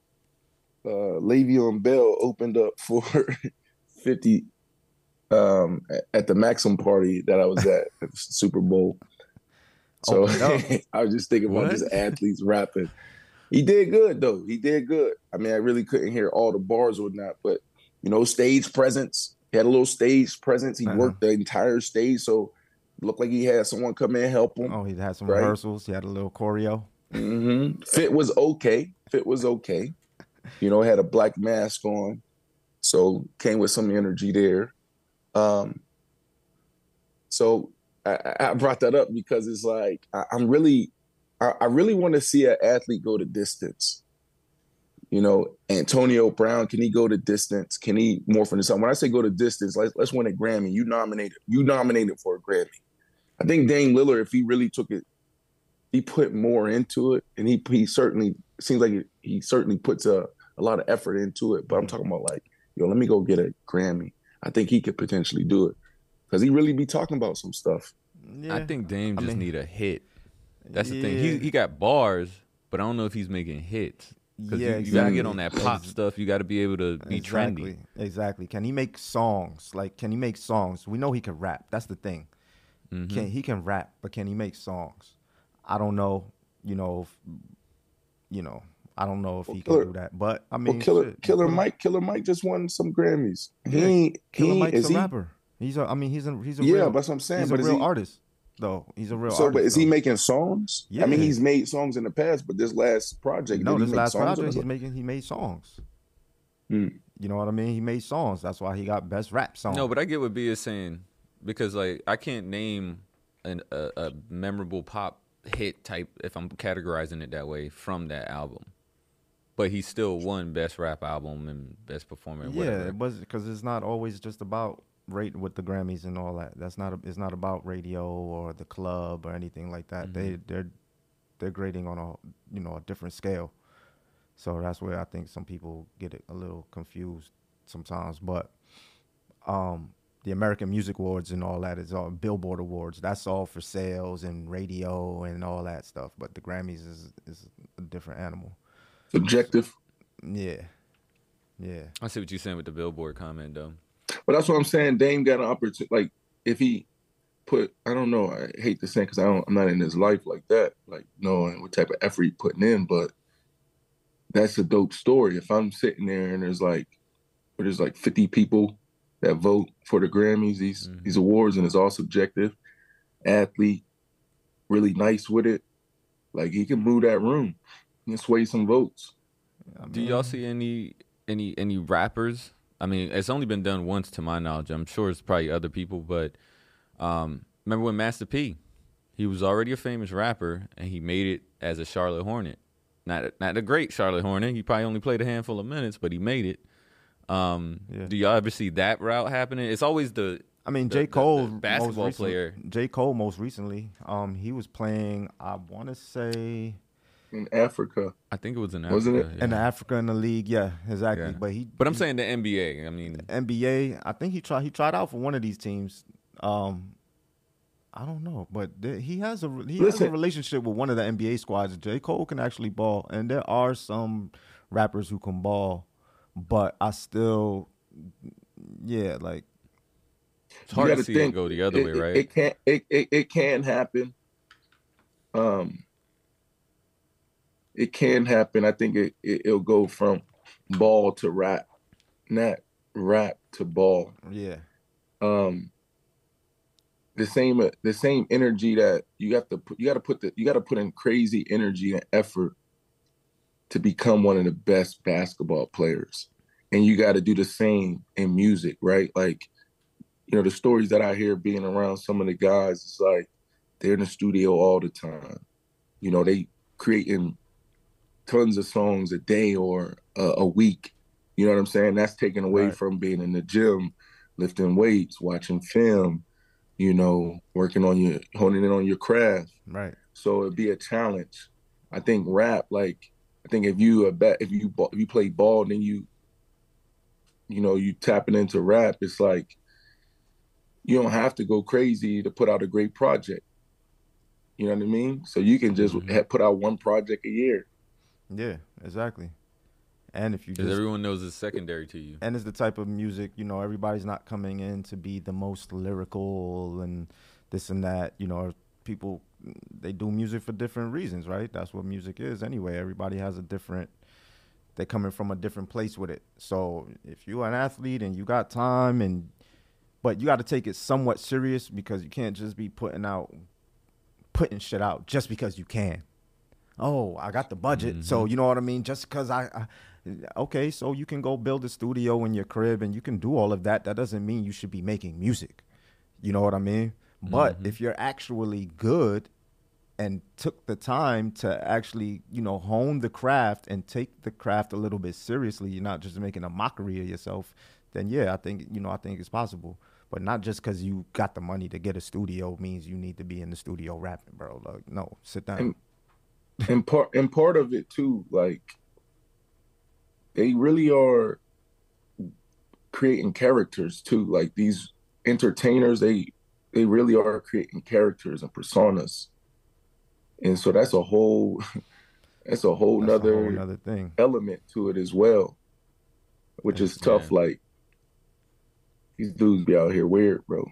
uh, Le'Veon Bell opened up for fifty um, at the Maxim party that I was at at the Super Bowl. So Opened up. I was just thinking about What? just athletes rapping. He did good though. He did good. I mean, I really couldn't hear all the bars or not, but you know, stage presence. He had a little stage presence. He Uh-huh. worked the entire stage, so it looked like he had someone come in and help him. Oh, he had some Right. rehearsals. He had a little choreo. Mm-hmm. Fit was okay. Fit was okay. You know, had a black mask on, so came with some energy there. Um, so I, I brought that up because it's like I, I'm really, I, I really want to see an athlete go the distance. You know, Antonio Brown, can he go the distance? Can he morph into something? When I say go the distance, let's let's win a Grammy. You nominated, you nominated for a Grammy. I think Dame Lillard, if he really took it, he put more into it, and he he certainly seems like he, he certainly puts a, a lot of effort into it. But I'm talking about like, yo, let me go get a Grammy. I think he could potentially do it because he really be talking about some stuff. Yeah. I think Dame I just mean- need a hit. That's the thing. Yeah. He he got bars, but I don't know if he's making hits. Because Yeah, you, you gotta get exactly. on that pop Ex- stuff. You gotta be able to be exactly. trendy. Exactly. Can he make songs? Like, can he make songs? We know he can rap. That's the thing. Mm-hmm. Can he can rap, but can he make songs? I don't know. You know, if, you know, I don't know if Well, he Killer- can do that. But I mean, Well, Killer shit, Killer put him- Mike, Killer Mike just won some Grammys. He Yeah, ain't. Killer he Mike's is a he? rapper. He's a. I mean, he's a. He's a Yeah, real. that's what I'm saying. He's But a is real he? artist, though. He's a real So, artist. but is he though. making songs? I mean, Yeah. he's made songs in the past, but this last project, No, did he this make last songs on project, this he's one? making. He made songs. Hmm. You know what I mean? He made songs. That's why he got best rap song. No, but I get what B is saying because like I can't name an, a, a memorable pop hit type if I'm categorizing it that way from that album. But he still won best rap album and best performer. And yeah, whatever. it was because it's not always just about rate with the Grammys and all that. That's not. A, it's not about radio or the club or anything like that. Mhm. They they're they're grading on a you know a different scale. So that's where I think some people get it a little confused sometimes. But um, the American Music Awards and all that is all Billboard Awards. That's all for sales and radio and all that stuff. But the Grammys is is a different animal. Subjective. Yeah, yeah. I see what you're saying with the Billboard comment though. But that's what I'm saying. Dame got an opportunity. Like, if he put, I don't know. I hate to say because I don't. I'm not in his life like that. Like, knowing what type of effort he putting in, but that's a dope story. If I'm sitting there and there's like, where there's like fifty people that vote for the Grammys, these Mhm. these awards, and it's all subjective. Athlete, really nice with it. Like, he can move that room. He can sway some votes. I Do y'all mean, see any any any rappers? I mean, it's only been done once to my knowledge. I'm sure it's probably other people, but um, remember when Master P? He was already a famous rapper, and he made it as a Charlotte Hornet. Not not a great Charlotte Hornet. He probably only played a handful of minutes, but he made it. Um, Yeah. Do y'all ever see that route happening? It's always the I mean, the- J. the- Cole, the basketball most recently- player. J. Cole, most recently, um, he was playing. I want to say In Africa, I think it was in Wasn't Africa, it? yeah. in Africa in the league. Yeah, exactly. Yeah. But he, But I'm he- saying the N B A. I mean, N B A. I think he tried. He tried out for one of these teams. Um, I don't know, but th- he has a he has a Listen. relationship with one of the N B A squads. J. Cole can actually ball, and there are some rappers who can ball, but I still, yeah, like it's hard You to gotta see think, it go the other it, way, it- right? It, can't. It, it it can happen. Um, it can happen. I think it, it it'll go from ball to rap, not rap to ball. yeah, Um, the same the same energy that you have to put. You got to put the you got to put in crazy energy and effort to become one of the best basketball players, and you got to do the same in music, right? Like, you know, the stories that I hear being around some of the guys, it's like they're in the studio all the time. You know, they creating tons of songs a day or a, a week. You know what I'm saying? That's taken away Right. from being in the gym, lifting weights, watching film, you know, working on your, honing in on your craft. right. So it'd be a challenge. I think rap, like, I think if you a bet, if you ba- if you play ball, then you, you know, you tapping into rap. It's like you don't have to go crazy to put out a great project. You know what I mean? So you can just Mhm. ha- put out one project a year. Yeah, exactly. And if you Because just everyone knows it's secondary to you. and it's the type of music, you know, everybody's not coming in to be the most lyrical and this and that. You know, people, they do music for different reasons, right? That's what music is anyway. Everybody has a different, they're coming from a different place with it. So if you're an athlete and you got time and, but you got to take it somewhat serious because you can't just be putting out, putting shit out just because you can. Oh, I got the budget. Mm-hmm. So, you know what I mean? Just because I, I, okay, so you can go build a studio in your crib and you can do all of that. That doesn't mean you should be making music. You know what I mean? But Mhm. if you're actually good and took the time to actually, you know, hone the craft and take the craft a little bit seriously, you're not just making a mockery of yourself, then yeah, I think, you know, I think it's possible. But not just because you got the money to get a studio means you need to be in the studio rapping, bro. Like, no, sit down. And and part and part of it too, like they really are creating characters too. Like these entertainers, they they really are creating characters and personas. And so that's a whole that's a whole That's a whole nother nother thing. element to it as well, which is It's, Yeah. tough. Like these dudes be out here weird, bro.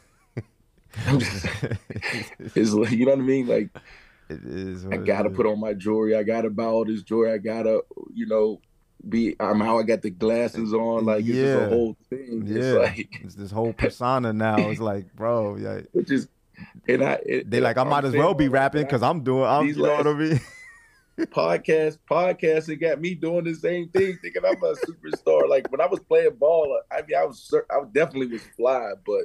I'm just, it's like, you know what I mean? Like it is. I What it gotta is. put on my jewelry. I gotta buy all this jewelry. I gotta, you know, be. I'm how I got the glasses on. Like it's just a Yeah, whole thing. It's yeah. like, It's this whole persona now. It's like, bro, yeah. which is, and I, it, They like, I I'm might as saying well be all that, rapping but I, because I'm doing. I'm, these you know what last I mean? podcast podcasts it got me doing the same thing, thinking I'm a superstar. Like when I was playing ball, I mean, I was cer- I definitely was fly, but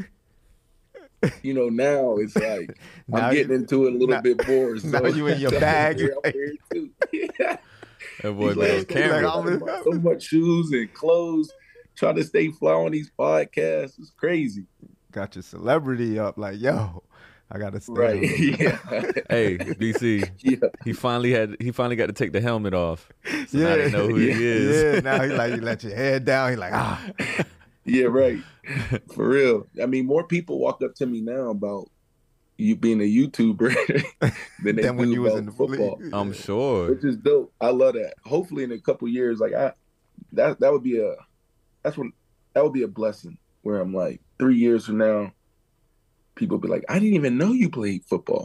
you know now it's like I'm Now getting you, into it a little now, bit more. now So you in your I'm bag. You weird, I'm like, weird too. That boy These been on last days, like, camera. I I'm, bought so much shoes and clothes, trying to stay fly on these podcasts. It's crazy, got your celebrity up. Like, yo, I gotta stay right? on. Yeah, Hey, B C, yeah, he finally had he finally got to take the helmet off. So now Yeah, they know who yeah, he is. yeah. Now he like, you let your head down. He like, ah, yeah, right. For real. I mean, more people walk up to me now about you being a YouTuber than they then when do you was in about the football, league, I'm yeah. sure. which is dope. I love that. Hopefully, in a couple years, like I, that that would be a, that's when that would be a blessing. Where I'm like, three years from now, people be like, I didn't even know you played football.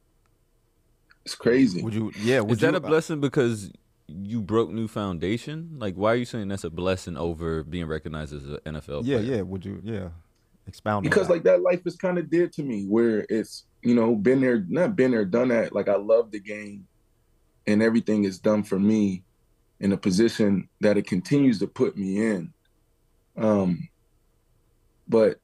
It's crazy. Would you? Yeah. Would Is that you? a blessing because you broke new foundation? Like, why are you saying that's a blessing over being recognized as an N F L yeah, player? yeah. Would you? Yeah. Expound on Because that. like that life is kind of dear to me, where it's you know been there, not been there, done that. Like I love the game, and everything is done for me in a position that it continues to put me in. Um, but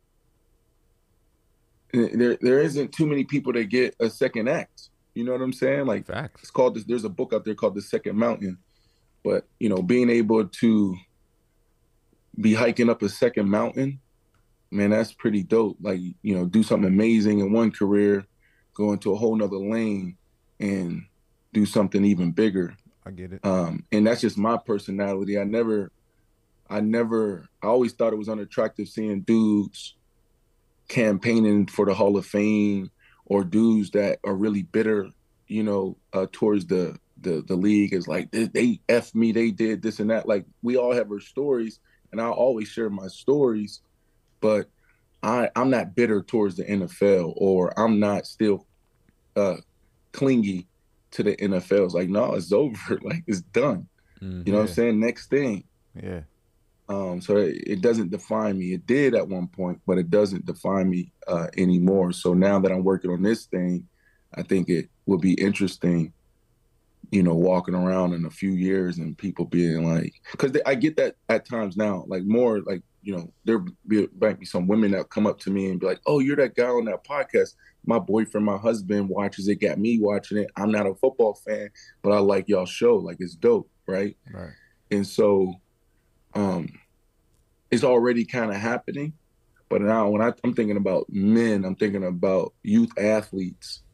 there there isn't too many people that get a second act. You know what I'm saying? Like Facts. it's called this. There's a book out there called The Second Mountain. But you know, being able to be hiking up a second mountain, man, that's pretty dope. Like you know, do something amazing in one career, go into a whole nother lane, and do something even bigger. I get it. Um, and that's just my personality. I never, I never, I always thought it was unattractive seeing dudes campaigning for the Hall of Fame or dudes that are really bitter, you know, uh, towards the, the the league. Is like they, they F me, they did this and that. Like we all have our stories, and I always share my stories, but I I'm not bitter towards the N F L, or I'm not still uh, clingy to the N F L. It's like no, it's over. Like it's done. Mhm. You know what Yeah. I'm saying? Next thing. Yeah. Um, so it, it doesn't define me. It did at one point, but it doesn't define me uh, anymore. So now that I'm working on this thing, I think it will be interesting, you know, walking around in a few years and people being like, because I get that at times now, like more like, you know, there be, might be some women that come up to me and be like, oh, you're that guy on that podcast. My boyfriend, my husband watches it, got me watching it. I'm not a football fan, but I like y'all show. Like it's dope, right? Right. And so um, it's already kind of happening. But now when I, I'm thinking about men, I'm thinking about youth athletes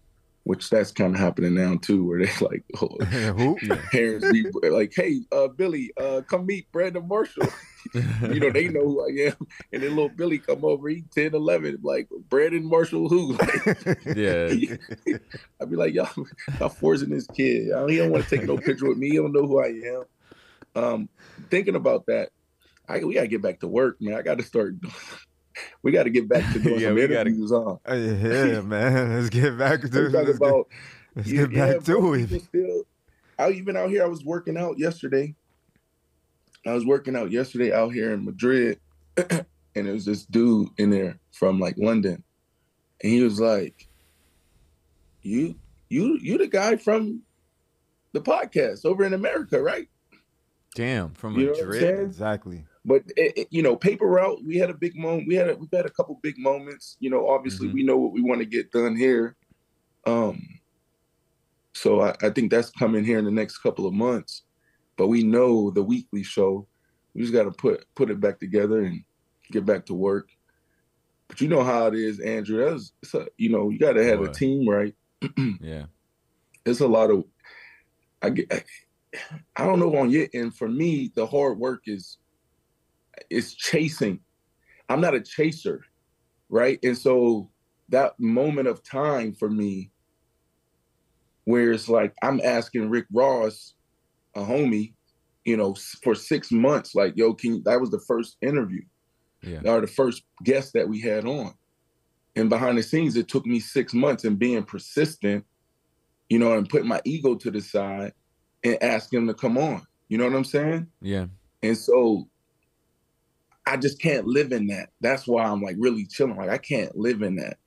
which that's kind of happening now too, where they like oh, Who? parents be like, "Hey, uh, Billy, uh, come meet Brandon Marshall." You know, they know who I am, and then little Billy come over, he ten, eleven, like Brandon Marshall, who? Yeah. I'd be like, y'all, y'all forcing this kid. He don't want to take no picture with me. He don't know who I am. Um, thinking about that, I, we gotta get back to work, man. I got to start. We got to get back to doing Yeah, some we gotta- interviews on. Yeah, man. Let's get back to Let's let's talk about. get, let's Yeah, get back bro, to it. people still. I even out here. I was working out yesterday. I was working out yesterday out here in Madrid, and there was this dude in there from like London, and he was like, "You, you, you the guy from the podcast over in America, right?" Damn, from You know what I'm Madrid. saying? Exactly. But it, it, you know, paper route, we had a big moment. We had a, we've had a couple big moments. You know, obviously Mhm. we know what we want to get done here. Um, so I, I think that's coming here in the next couple of months. But we know the weekly show. We just got to put put it back together and get back to work. But you know how it is, Andrew. That's it's a, you know, you got to have Boy. a team, right? Yeah. It's a lot of. I get. I, I don't know on your end. For me, the hard work is is chasing. I'm not a chaser, right? And so that moment of time for me, where it's like I'm asking Rick Ross, a homie, you know, for six months, like, yo, can you, that was the first interview, Yeah. or the first guest that we had on. And behind the scenes, it took me six months and being persistent, you know, and putting my ego to the side and asking him to come on. You know what I'm saying? Yeah. And so I just can't live in that. That's why I'm like really chilling. Like I can't live in that.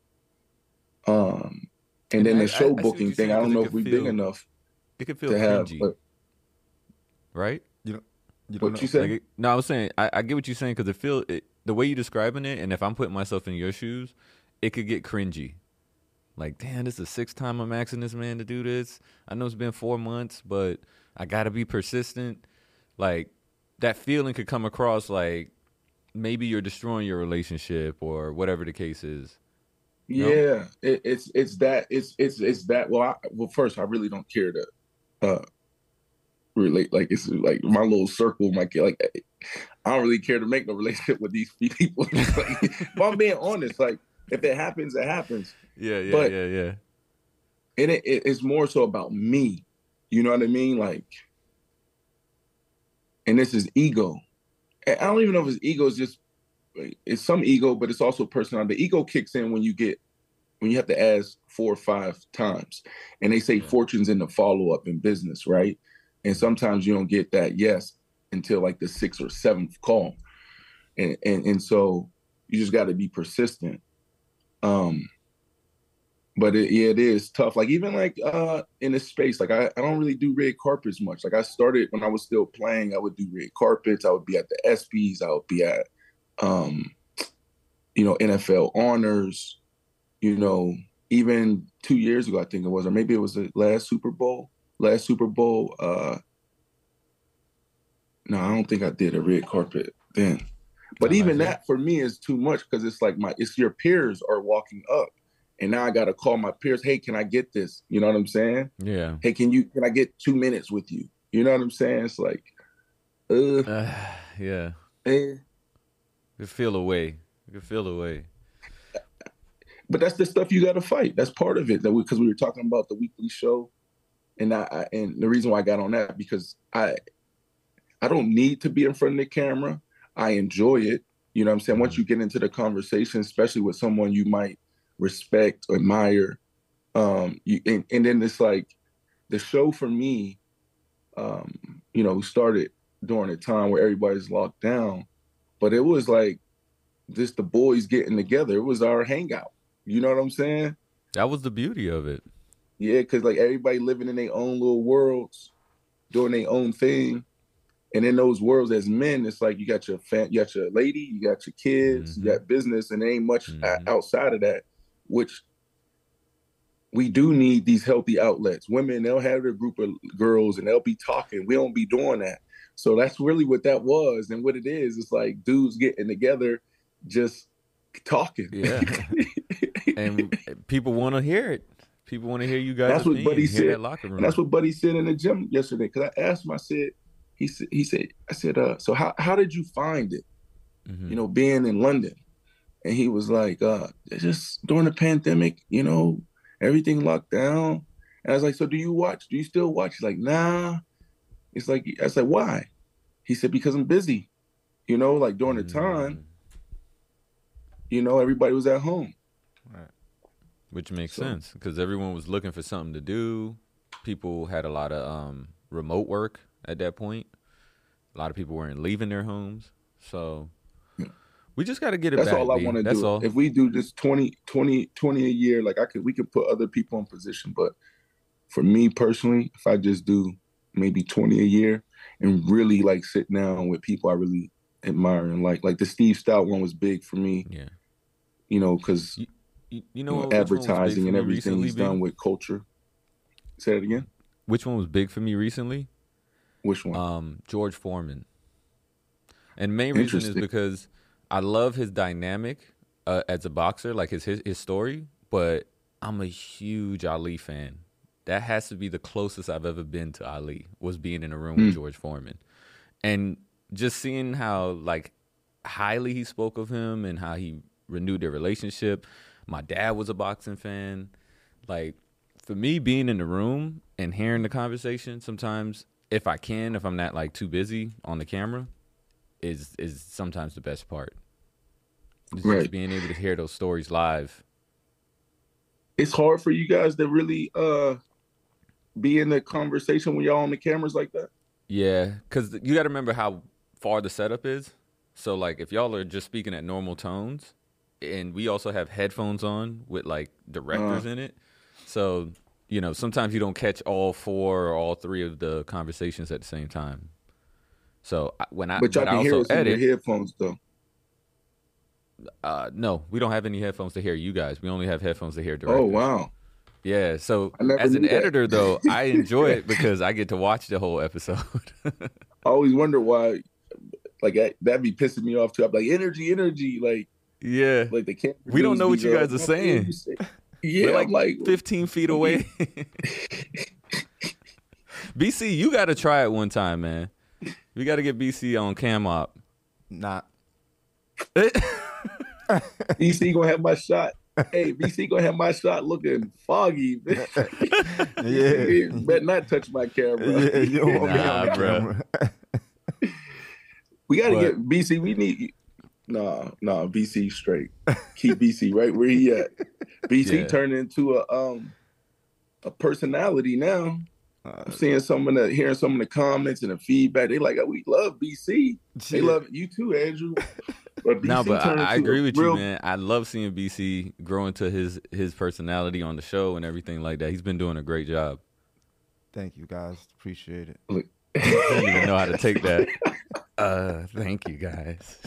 Um, and, And then I- the show I- I see what booking you're thing, saying, I 'cause don't it know could if we're feel- big enough It could feel to have. cringy, But right? You don't. You don't what know. you say? Like, it- no, I was saying I, I get what you're saying because it feel it, the way you're describing it, and if I'm putting myself in your shoes, it could get cringy. Like, damn, this is the sixth time I'm asking this man to do this. I know it's been four months, but I gotta be persistent. Like, that feeling could come across like maybe you're destroying your relationship or whatever the case is. No? Yeah, it, it's it's that it's it's it's that. Well, I, well, first, I really don't care to uh, relate. Like it's like my little circle, my like I don't really care to make no relationship with these people. Like, if I'm being honest, like if it happens, it happens. Yeah, yeah, But- yeah, yeah. And it, it, it's more so about me. You know what I mean? Like, and this is ego. And I don't even know if it's ego. It's just it's some ego, but it's also personality. The ego kicks in when you get when you have to ask four or five times, and they say Yeah. fortune's in the follow up in business, right? And sometimes you don't get that yes until like the sixth or seventh call, and and and so you just got to be persistent. Um, but it, yeah, it is tough. Like even like uh in this space, like I, I don't really do red carpets much. Like I started when I was still playing, I would do red carpets. I would be at the ESPYs. I would be at um, you know, N F L honors. You know, even two years ago, I think it was, or maybe it was the last Super Bowl. Last Super Bowl. Uh, no, I don't think I did a red carpet then. But Not even last year? that for me is too much because it's like my it's your peers are walking up, and now I got to call my peers. Hey, can I get this? You know what I'm saying? Yeah. Hey, can you can I get two minutes with you? You know what I'm saying? It's like, uh, Uh, yeah. eh. You could feel away. You could feel away. But that's the stuff you got to fight. That's part of it. That because we, we were talking about the weekly show, and I, I and the reason why I got on that because I I don't need to be in front of the camera. I enjoy it. You know what I'm saying? Once you get into the conversation, especially with someone you might respect, admire, um, you, and, and then it's like the show for me, um, you know, started during a time where everybody's locked down, but it was like just the boys getting together. It was our hangout. You know what I'm saying? That was the beauty of it. Yeah, because like everybody living in their own little worlds, doing their own thing. And in those worlds as men, it's like you got your fam- you got your lady, you got your kids, Mhm. you got business, and there ain't much Mhm. o- outside of that, which we do need these healthy outlets. Women, they'll have their group of girls and they'll be talking. We don't be doing that. So that's really what that was. And what it is, it's like dudes getting together, just talking. Yeah. And people want to hear it. People want to hear you guys' That's what opinion, Buddy hear said. that locker room. And that's what Buddy said in the gym yesterday. Because I asked him, I said, he said, he said, I said, uh, so how how did you find it? Mm-hmm. You know, being in London. And he was like, uh, just during the pandemic, you know, everything locked down. And I was like, so do you watch? Do you still watch? He's like, nah. It's like, I said, why? He said, because I'm busy. You know, like during the time, you know, everybody was at home. Right. Which makes So- sense because everyone was looking for something to do. People had a lot of um, remote work at that point. A lot of people weren't leaving their homes. So we just got to get it That's back. all I B. want to That's do. all. If we do just twenty, twenty, twenty a year, like I could, we could put other people in position. But for me personally, if I just do maybe twenty a year and really like sit down with people I really admire and like, like the Steve Stout one was big for me, Yeah. you know, because You, you, you you know, know, what- which one was big advertising for and me everything recently, he's B? done with culture. Say it again. Which one was big for me recently? Which one? Um, George Foreman. And main reason is Interesting. because I love his dynamic uh, as a boxer, like his, his his story. But I'm a huge Ali fan. That has to be the closest I've ever been to Ali, was being in a room with Mm. George Foreman, and just seeing how like highly he spoke of him and how he renewed their relationship. My dad was a boxing fan. Like for me, being in the room and hearing the conversation, sometimes if I can, if I'm not like too busy on the camera, is is sometimes the best part. Just Right. being able to hear those stories live. It's hard for you guys to really uh, be in the conversation when y'all on the cameras like that. Yeah, because you got to remember how far the setup is. So, like, if y'all are just speaking at normal tones, and we also have headphones on with, like, directors Uh. in it. So, you know, sometimes you don't catch all four or all three of the conversations at the same time. So, I- when I, But y'all but I can hear also us in edit, your headphones though. uh, no, we don't have any headphones to hear you guys. We only have headphones to hear directors. Oh wow. Yeah, so I never as an knew that. editor, though, I enjoy it because I get to watch the whole episode. I always wonder why, like that, that'd be pissing me off too. I'm like energy, energy, like Yeah. like they can't. We don't know what you guys are saying. Yeah, We're like I'm like fifteen feet away. B C, you got to try it one time, man. We got to get B C on cam op. Not. B C gonna have my shot. Hey, B C gonna have my shot looking foggy. Yeah. Better not touch my camera. Yeah, you don't want me Nah, on the bruh. camera. We gotta But- get B C. We need. Nah, nah. B C straight. Keep B C right where he at. B C Yeah. turned into a um a personality now. Uh, I'm seeing some of the hearing some of the comments and the feedback. They like, oh, we love B C. They yeah. love you too, Andrew. But B C No, but turned I, I into agree a with real- you, man. I love seeing B C grow into his his personality on the show and everything like that. He's been doing a great job. Thank you, guys. Appreciate it. I don't even know how to take that. Uh, thank you, guys.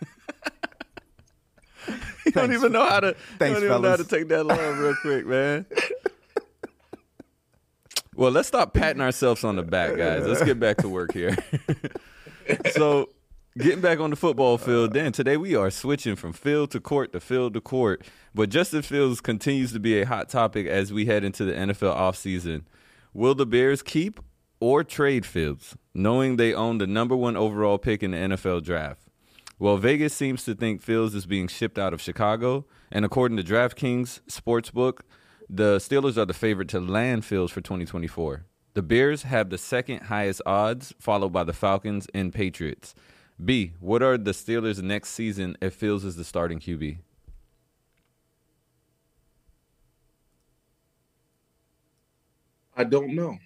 you don't Thanks. even know how to. Thanks, you don't even know how to fellas. take that love real quick, man. Well, let's stop patting ourselves on the back, guys. Let's get back to work here. So, getting back on the football field, then today we are switching from field to court to field to court. But Justin Fields continues to be a hot topic as we head into the N F L offseason. Will the Bears keep or trade Fields, knowing they own the number one overall pick in the N F L draft? Well, Vegas seems to think Fields is being shipped out of Chicago, and according to DraftKings Sportsbook, the Steelers are the favorite to land Fields for twenty twenty-four. The Bears have the second highest odds, followed by the Falcons and Patriots. B, what are the Steelers' next season if Fields is the starting Q B? I don't know.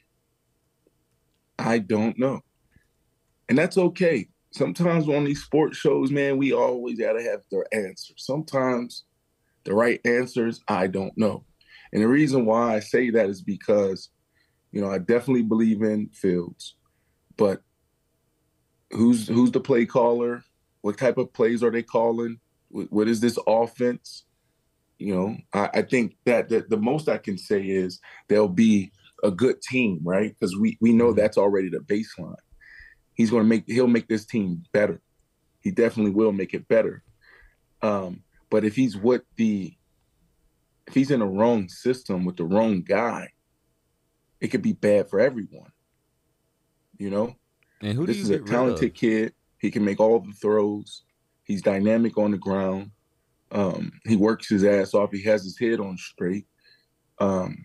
I don't know. And that's okay. Sometimes on these sports shows, man, we always got to have the answer. Sometimes the right answers, I don't know. And the reason why I say that is because, you know, I definitely believe in Fields, but who's who's the play caller? What type of plays are they calling? What, what is this offense? You know, I, I think that the, the most I can say is there'll be a good team, right? Because we we know that's already the baseline. He's going to make he'll make this team better. He definitely will make it better. Um, but if he's what the if he's in the wrong system with the wrong guy, it could be bad for everyone. You know? And who do This you is a get rid talented of? kid. He can make all the throws. He's dynamic on the ground. Um, he works his ass off. He has his head on straight. Um,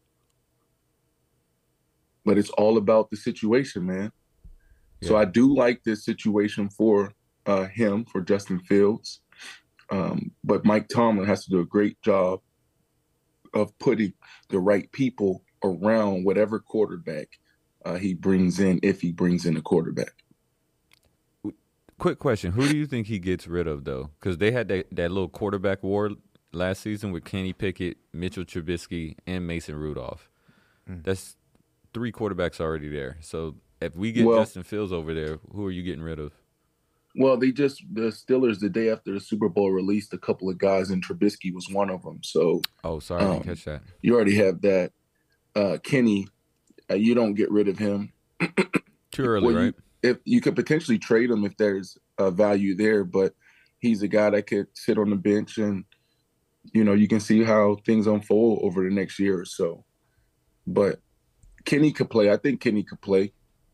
but it's all about the situation, man. Yeah. So I do like this situation for uh, him, for Justin Fields. Um, but Mike Tomlin has to do a great job of putting the right people around whatever quarterback uh, he brings in, if he brings in a quarterback. Quick question. Who do you think he gets rid of, though? Because they had that, that little quarterback war last season with Kenny Pickett, Mitchell Trubisky, and Mason Rudolph. Mm. That's three quarterbacks already there. So if we get well, Justin Fields over there, who are you getting rid of? Well, they just – the Steelers, the day after the Super Bowl, released a couple of guys, and Trubisky was one of them. So Oh, sorry. Um, I didn't catch that. You already have that. Uh, Kenny, uh, you don't get rid of him. Too early, well, right? You, if you could potentially trade him if there's a value there, but he's a guy that could sit on the bench and, you know, you can see how things unfold over the next year or so. But Kenny could play. I think Kenny could play.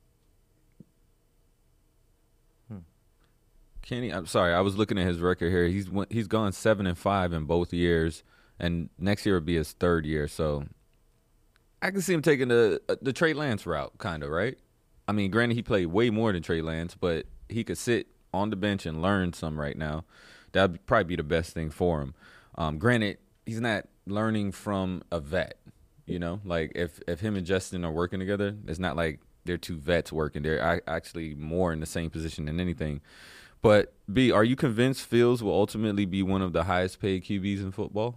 Hmm. Kenny, I'm sorry, I was looking at his record here. He's he's gone seven and five in both years, and next year will be his third year. So I can see him taking the the Trey Lance route, kind of, right? I mean, granted, he played way more than Trey Lance, but he could sit on the bench and learn some right now. That would probably be the best thing for him. Um, granted, he's not learning from a vet, you know? Like, if, if him and Justin are working together, it's not like they're two vets working. They're actually more in the same position than anything. But, B, are you convinced Fields will ultimately be one of the highest-paid Q Bs in football?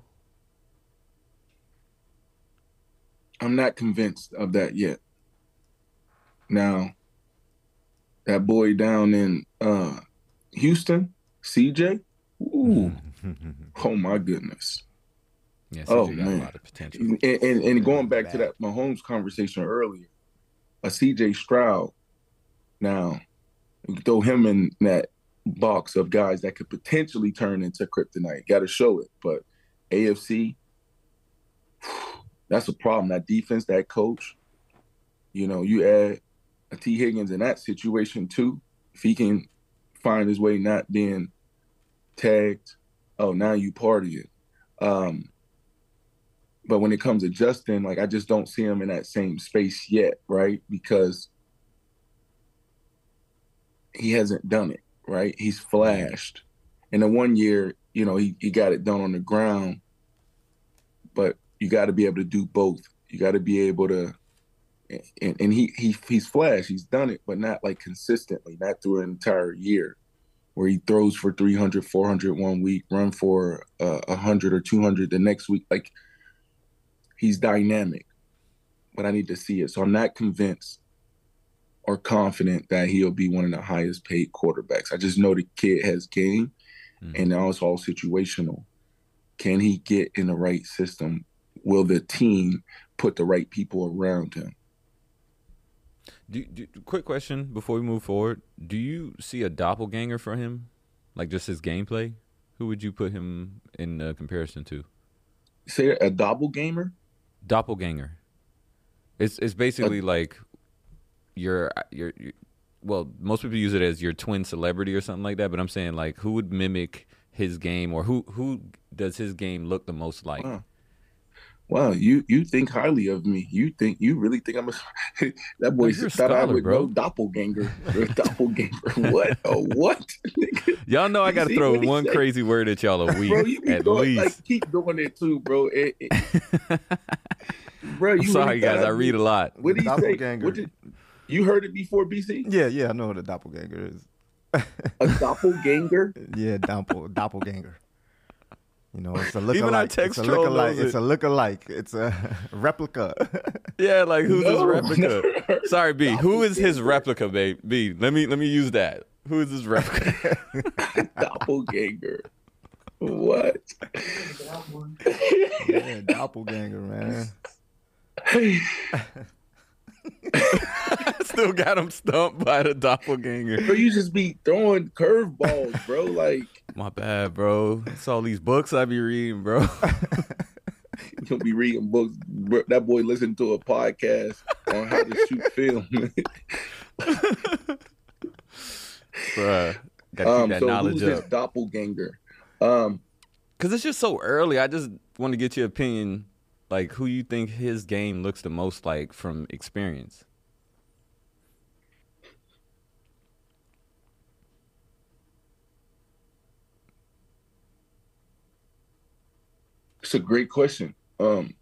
I'm not convinced of that yet. Now, that boy down in uh, Houston, C J, ooh, oh my goodness. Yeah, C J oh, got man. a lot of potential. And, and, and going back to that Mahomes conversation earlier, a C J Stroud, now, you throw him in that box of guys that could potentially turn into kryptonite. Got to show it. But A F C, that's a problem. That defense, that coach, you know, you add a T. Higgins in that situation too. If he can find his way not being tagged, oh, now you partying. Um, but when it comes to Justin, like, I just don't see him in that same space yet, right? Because he hasn't done it, right? He's flashed. In the one year, you know, he, he got it done on the ground, but you got to be able to do both. You got to be able to, and, and he, he he's flashed. He's done it, but not like consistently, not through an entire year where he throws for three hundred, four hundred one week, run for uh, one hundred or two hundred the next week. Like, he's dynamic, but I need to see it. So I'm not convinced or confident that he'll be one of the highest paid quarterbacks. I just know the kid has game, mm-hmm. and now it's all situational. Can he get in the right system? Will the team put the right people around him? Do, do, quick question before we move forward. Do you see a doppelganger for him? Like, just his gameplay? Who would you put him in uh, comparison to? Say a doppelganger? Doppelganger. It's it's basically a, like your, your your well, most people use it as your twin celebrity or something like that, but I'm saying, like, who would mimic his game, or who who does his game look the most like? Wow. Wow, you you think highly of me. You think you really think I'm a that boy You're a thought I scholar, would bro. know doppelganger. doppelganger. What? Oh, what? Y'all know I got to throw one crazy word at y'all a week, bro, you at going, least. Like, keep doing it too, bro. It, it, bro, you I'm sorry, really guys. I, I read a lot. What did he say? What did, you heard it before, B C? Yeah, yeah, I know what a doppelganger is. A doppelganger? Yeah, doppel, doppelganger. You know, it's a look Even our alike. text It's a troll look alike. knows It's it. a look alike. It's a replica. Yeah, like, who's No, his replica? Sorry, B. Who is his replica, babe? B. Let me let me use that. Who is his replica? Doppelganger. What? Yeah, doppelganger, man. Still got him stumped by the doppelganger. Bro, you just be throwing curveballs, bro. Like, My bad, bro. It's all these books I be reading, bro. He'll be reading books. That boy listened to a podcast on how to shoot film. Bruh, gotta keep um, that so knowledge who's up. his doppelganger? Um, Cause it's just so early. I just want to get your opinion, like who you think his game looks the most like from experience. It's a great question. Um,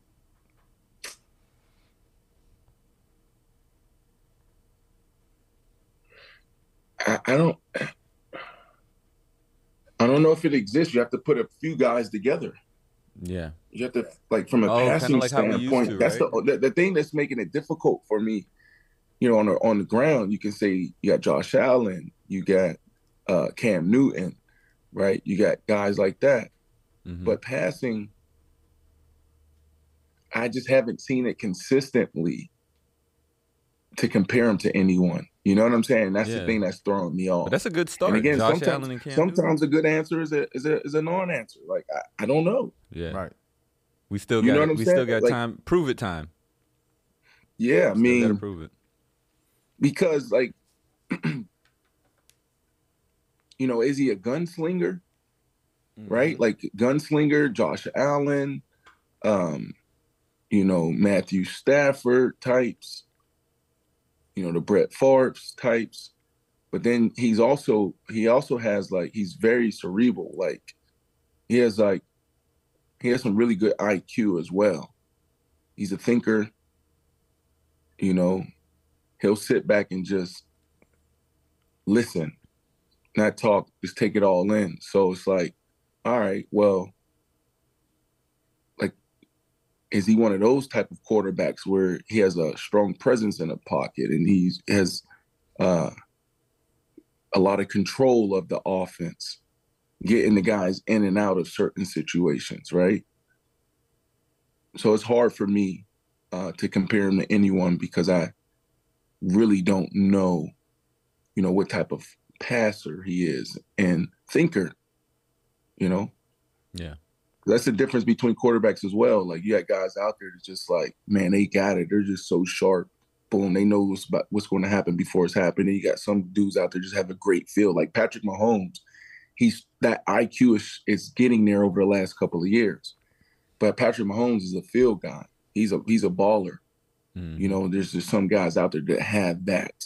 I, I don't, I don't know if it exists. You have to put a few guys together. Yeah, you have to, like, from a oh, passing like standpoint. To, that's right? the, the the thing that's making it difficult for me. You know, on the on the ground, you can say you got Josh Allen, you got uh, Cam Newton, right? You got guys like that. Mm-hmm. But passing, I just haven't seen it consistently to compare him to anyone. You know what I'm saying? That's yeah. the thing that's throwing me off. But that's a good start. And again, Josh sometimes, Allen and Cam sometimes a good answer is a is a is a non-answer. Like I, I don't know. Yeah, right. We still got you know what I'm we saying? still got like, time. Prove it time. Yeah, I mean, gotta prove it. Because like, you know, is he a gunslinger? Mm-hmm. Right, like gunslinger, Josh Allen, um, you know, Matthew Stafford types. You know, the Brett Favre's types. But then he's also, he also has like, he's very cerebral. Like he has like, he has some really good I Q as well. He's a thinker, you know, he'll sit back and just listen, not talk, just take it all in. So it's like, all right, well, like, is he one of those type of quarterbacks where he has a strong presence in a pocket and he has uh, a lot of control of the offense, getting the guys in and out of certain situations, right? So it's hard for me uh, to compare him to anyone because I really don't know, you know, what type of passer he is and thinker, you know? Yeah. That's the difference between quarterbacks as well. Like, you got guys out there that's just like, man, they got it. They're just so sharp. Boom, they know what's about, what's going to happen before it's happening. You got some dudes out there just have a great feel. Like Patrick Mahomes, he's that I Q is, is getting there over the last couple of years. But Patrick Mahomes is a field guy. He's a he's a baller. Mm. You know, there's just some guys out there that have that.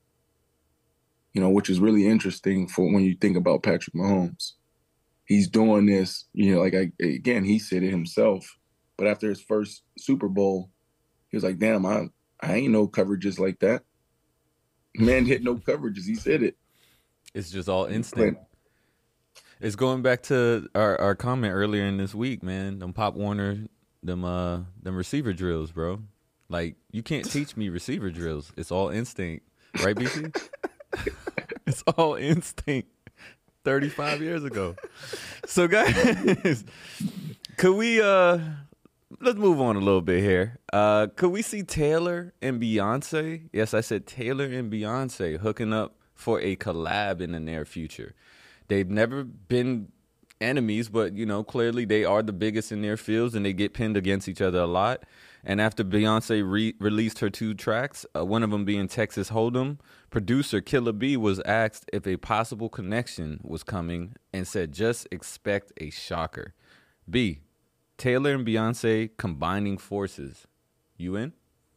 You know, which is really interesting for when you think about Patrick Mahomes. He's doing this, you know, like, I, again, he said it himself. But after his first Super Bowl, he was like, damn, I, I ain't no coverages like that. Man hit no coverages. He said it. It's just all instinct. It's going back to our, our comment earlier in this week, man. Them Pop Warner, them uh, them receiver drills, bro. Like, you can't teach me receiver drills. It's all instinct. Right, B C? It's all instinct. thirty-five years ago. So guys, could we uh let's move on a little bit here. Uh could we see Taylor and Beyonce? Yes, I said Taylor and Beyonce hooking up for a collab in the near future. They've never been enemies, but you know, clearly they are the biggest in their fields and they get pinned against each other a lot. And after Beyonce re- released her two tracks, uh, one of them being Texas Hold'em, producer Killer B was asked if a possible connection was coming and said, just expect a shocker. B, Taylor and Beyonce combining forces. You in?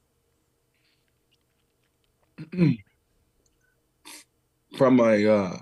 From a, uh,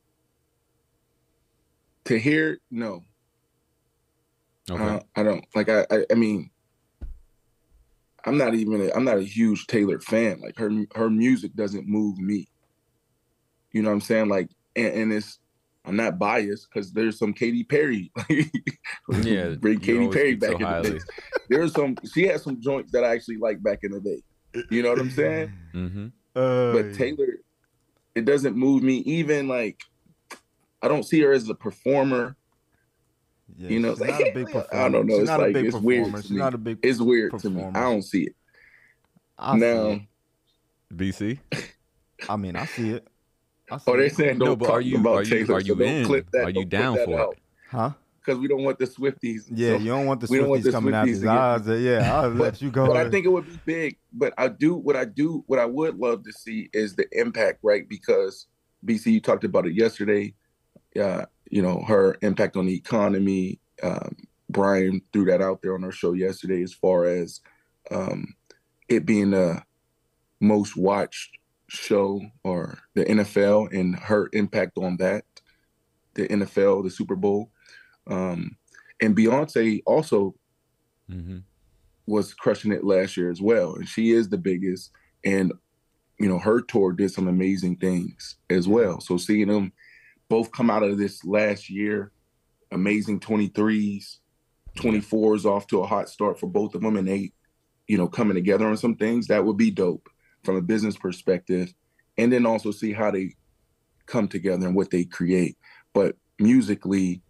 to hear, no. Okay. Uh, I don't, like, I, I, I mean, I'm not even a, I'm not a huge Taylor fan. Like her her music doesn't move me. You know what I'm saying? Like, and, and it's I'm not biased because there's some Katy Perry. Yeah, bring Katy Perry back so in highly. the day. There's some. She had some joints that I actually liked back in the day. You know what I'm saying? Mm-hmm. Uh, but Taylor, it doesn't move me. Even like, I don't see her as a performer. Yeah, you know, she's like, not a big performer. I don't know. She's it's not like a big it's performer. weird. To she's me. not a big. It's weird performer. to me. I don't see it. I now, see it. B C. I mean, I see it. I see oh, they're it. saying don't no, but talk are you about are you Taylor, are you so in? Clip that, are you don't down clip for that it? out. Huh? because we don't want the Swifties. Yeah, so you don't want the we don't want Swifties the coming Swifties after you. I'll say, yeah, I'll but, let you go. But I think it would be big. But I do what I do, what I would love to see is the impact, right? Because B C, you talked about it yesterday. Uh, you know, her impact on the economy. Um, Brian threw that out there on our show yesterday as far as um, it being the most watched show or the N F L and her impact on that, the N F L, the Super Bowl. Um, and Beyonce also mm-hmm. was crushing it last year as well. And she is the biggest. And, you know, her tour did some amazing things as well. So seeing them both come out of this last year, amazing twenty-threes, twenty-fours off to a hot start for both of them. And they, you know, coming together on some things, that would be dope from a business perspective. And then also see how they come together and what they create. But musically,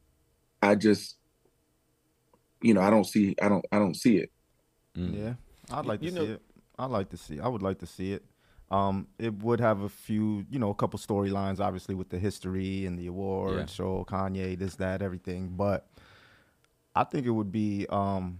I just, you know, I don't see, I don't, I don't see it. Mm. Yeah, I'd like to you see know, it. I'd like to see. I would like to see it. Um, it would have a few, you know, a couple storylines, obviously with the history and the award yeah. show, Kanye, this, that, everything. But I think it would be um,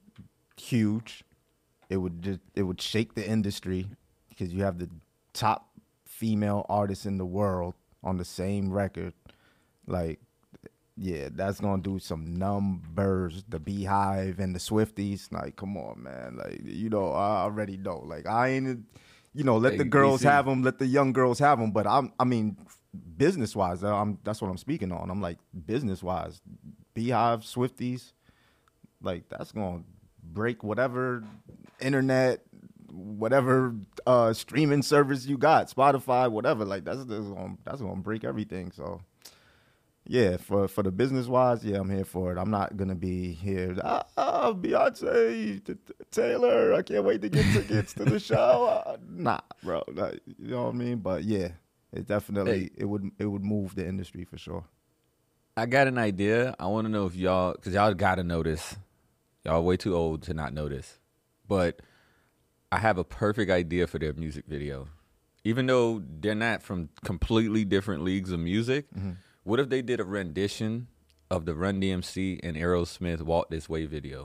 huge. It would just, it would shake the industry because you have the top female artists in the world on the same record. Like, yeah, that's gonna do some numbers. The Beehive and the Swifties, like, come on, man. Like, you know, I already know. Like, I ain't, you know, let hey, the girls D C. have them, let the young girls have them. But I'm, I mean, business wise, I'm that's what I'm speaking on. I'm like, business wise, Beehive, Swifties, like that's gonna break whatever internet, whatever uh, streaming service you got, Spotify, whatever. Like that's that's gonna, that's gonna break everything. So. Yeah, for, for the business wise, yeah, I'm here for it. I'm not gonna be here. Ah, ah Beyonce, t- t- Taylor, I can't wait to get tickets to the show. Uh, nah, bro, like, you know what I mean. But yeah, it definitely Hey. it would it would move the industry for sure. I got an idea. I want to know if y'all, because y'all got to know this. Y'all are way too old to not know this. But I have a perfect idea for their music video. Even though they're not from completely different leagues of music, mm-hmm. What if they did a rendition of the Run D M C and Aerosmith Walk This Way video?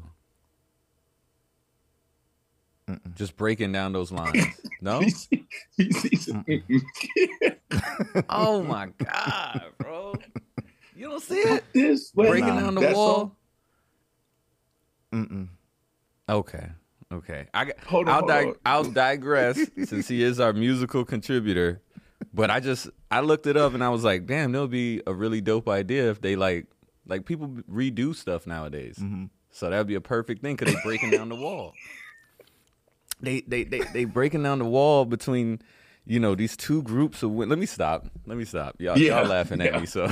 Mm-mm. Just breaking down those lines. No? Oh, my God, bro. You don't see it? This breaking nah, down the wall? Mm-mm. Okay. Okay. I, hold on, I'll, hold dig- on. I'll digress since he is our musical contributor. But I just, I looked it up and I was like, damn, that would be a really dope idea if they like, like people redo stuff nowadays. Mm-hmm. So that would be a perfect thing because they breaking down the wall. They, they, they, they breaking down the wall between, you know, these two groups of women. Let me stop. Let me stop. Y'all, Yeah, y'all laughing yeah. at me. So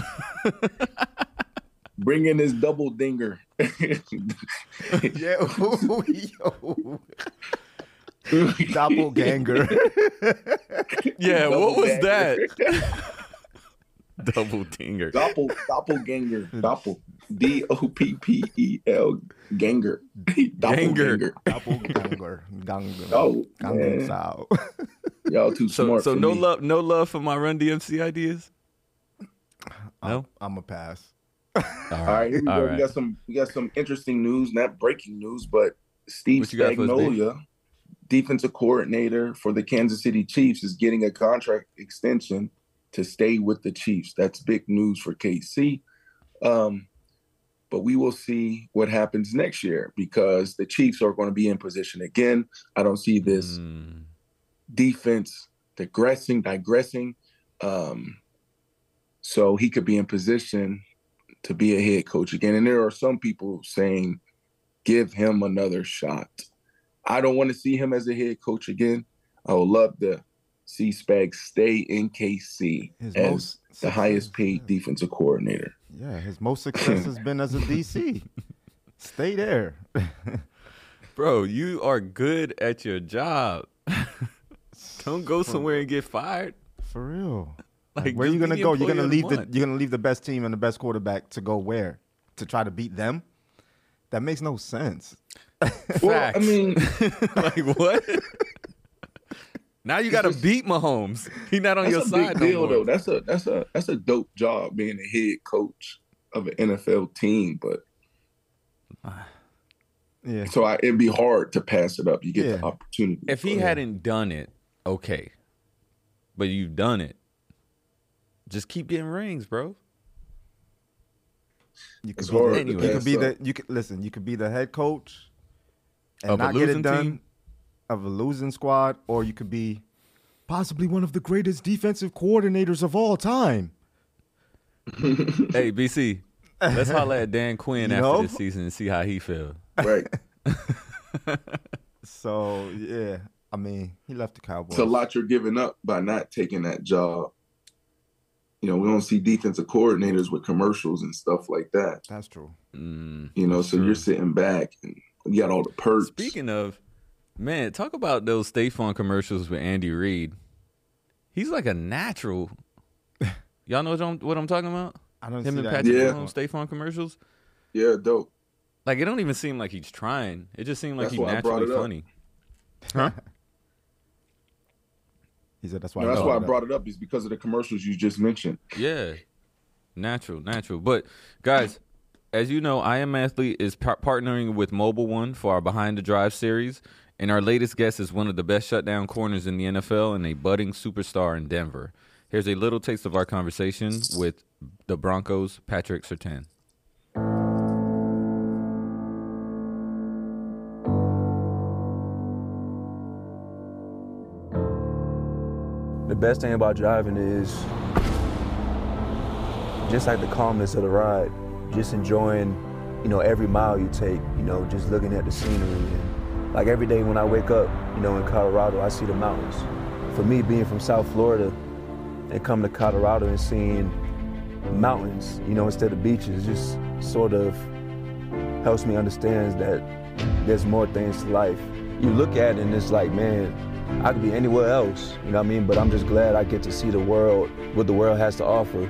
Bring in this double dinger. Yeah, ooh, yo. Doppelganger. yeah, Double what was danger. that? Double dinger. Doppel, doppelganger. Doppel. D O P P E L. Ganger. Doppelganger. Doppelganger. Ganger. Oh, Gangnam man. Style. Y'all too So, smart so for no me. love, no love for my Run D M C ideas. No, I'm, I'm a pass. all All right, here we all go. right. We got some we got some interesting news, not breaking news, but Steve What you got for us, Spagnuolo, defensive coordinator for the Kansas City Chiefs, is getting a contract extension to stay with the Chiefs. That's big news for K C. Um, but we will see what happens next year because the Chiefs are going to be in position again. I don't see this Mm. defense digressing, digressing. Um, so he could be in position to be a head coach again. And there are some people saying, give him another shot. I don't want to see him as a head coach again. I would love to see Spags stay in K C His as most the success- highest paid yeah. defensive coordinator. Yeah, his most success has been as a D C. Stay there. Bro, you are good at your job. Don't go somewhere and get fired. For real. Like, Like, where are you just gonna be the go? You're gonna employee of the leave the month. you're gonna leave the best team and the best quarterback to go where? To try to beat them? That makes no sense. Well, Facts. I mean, like what? Now you got to just- beat Mahomes. He's not on that's your a side big deal, no more. though. That's a that's a that's a dope job being a head coach of an N F L team, but Yeah. so I, it'd be hard to pass it up. You get Yeah. the opportunity. If he but- hadn't done it, okay, but you've done it. Just keep getting rings, bro. You could It's be, hard the, to you could pass be the up. you could listen, you could be the head coach and Of a not get it losing done team? of a losing squad, or you could be possibly one of the greatest defensive coordinators of all time. Hey, B C, let's holler at Dan Quinn You after know? this season and see how he feels. right. So yeah, I mean, he left the Cowboys. It's a lot you're giving up by not taking that job. You know, we don't see defensive coordinators with commercials and stuff like that. That's true. Mm, You know, that's so true. you're sitting back and you got all the perks. Speaking of, man, talk about those State Farm commercials with Andy Reid. He's like a natural. Y'all know what I'm, what I'm talking about? I don't Him see and that. Patrick Yeah. Mahomes State Farm commercials. Yeah, dope. Like, it don't even seem like he's trying. It just seemed like That's he's why I brought naturally it up. funny. Huh? He said that's why. No, I that's brought why I it up. brought it up is because of the commercials you just mentioned. Yeah, natural, natural. But guys, as you know, I Am Athlete is par- partnering with Mobile One for our Behind the Drive series, and our latest guest is one of the best shutdown corners in the N F L and a budding superstar in Denver. Here's a little taste of our conversation with the Broncos' Patrick Surtain. The best thing about driving is just like the calmness of the ride, just enjoying, you know, every mile you take, you know, just looking at the scenery. And like every day when I wake up, you know, in Colorado, I see the mountains. For me, being from South Florida and coming to Colorado and seeing mountains, you know, instead of beaches, just sort of helps me understand that there's more things to life. You look at it and it's like, man, I could be anywhere else, you know what I mean? But I'm just glad I get to see the world, what the world has to offer.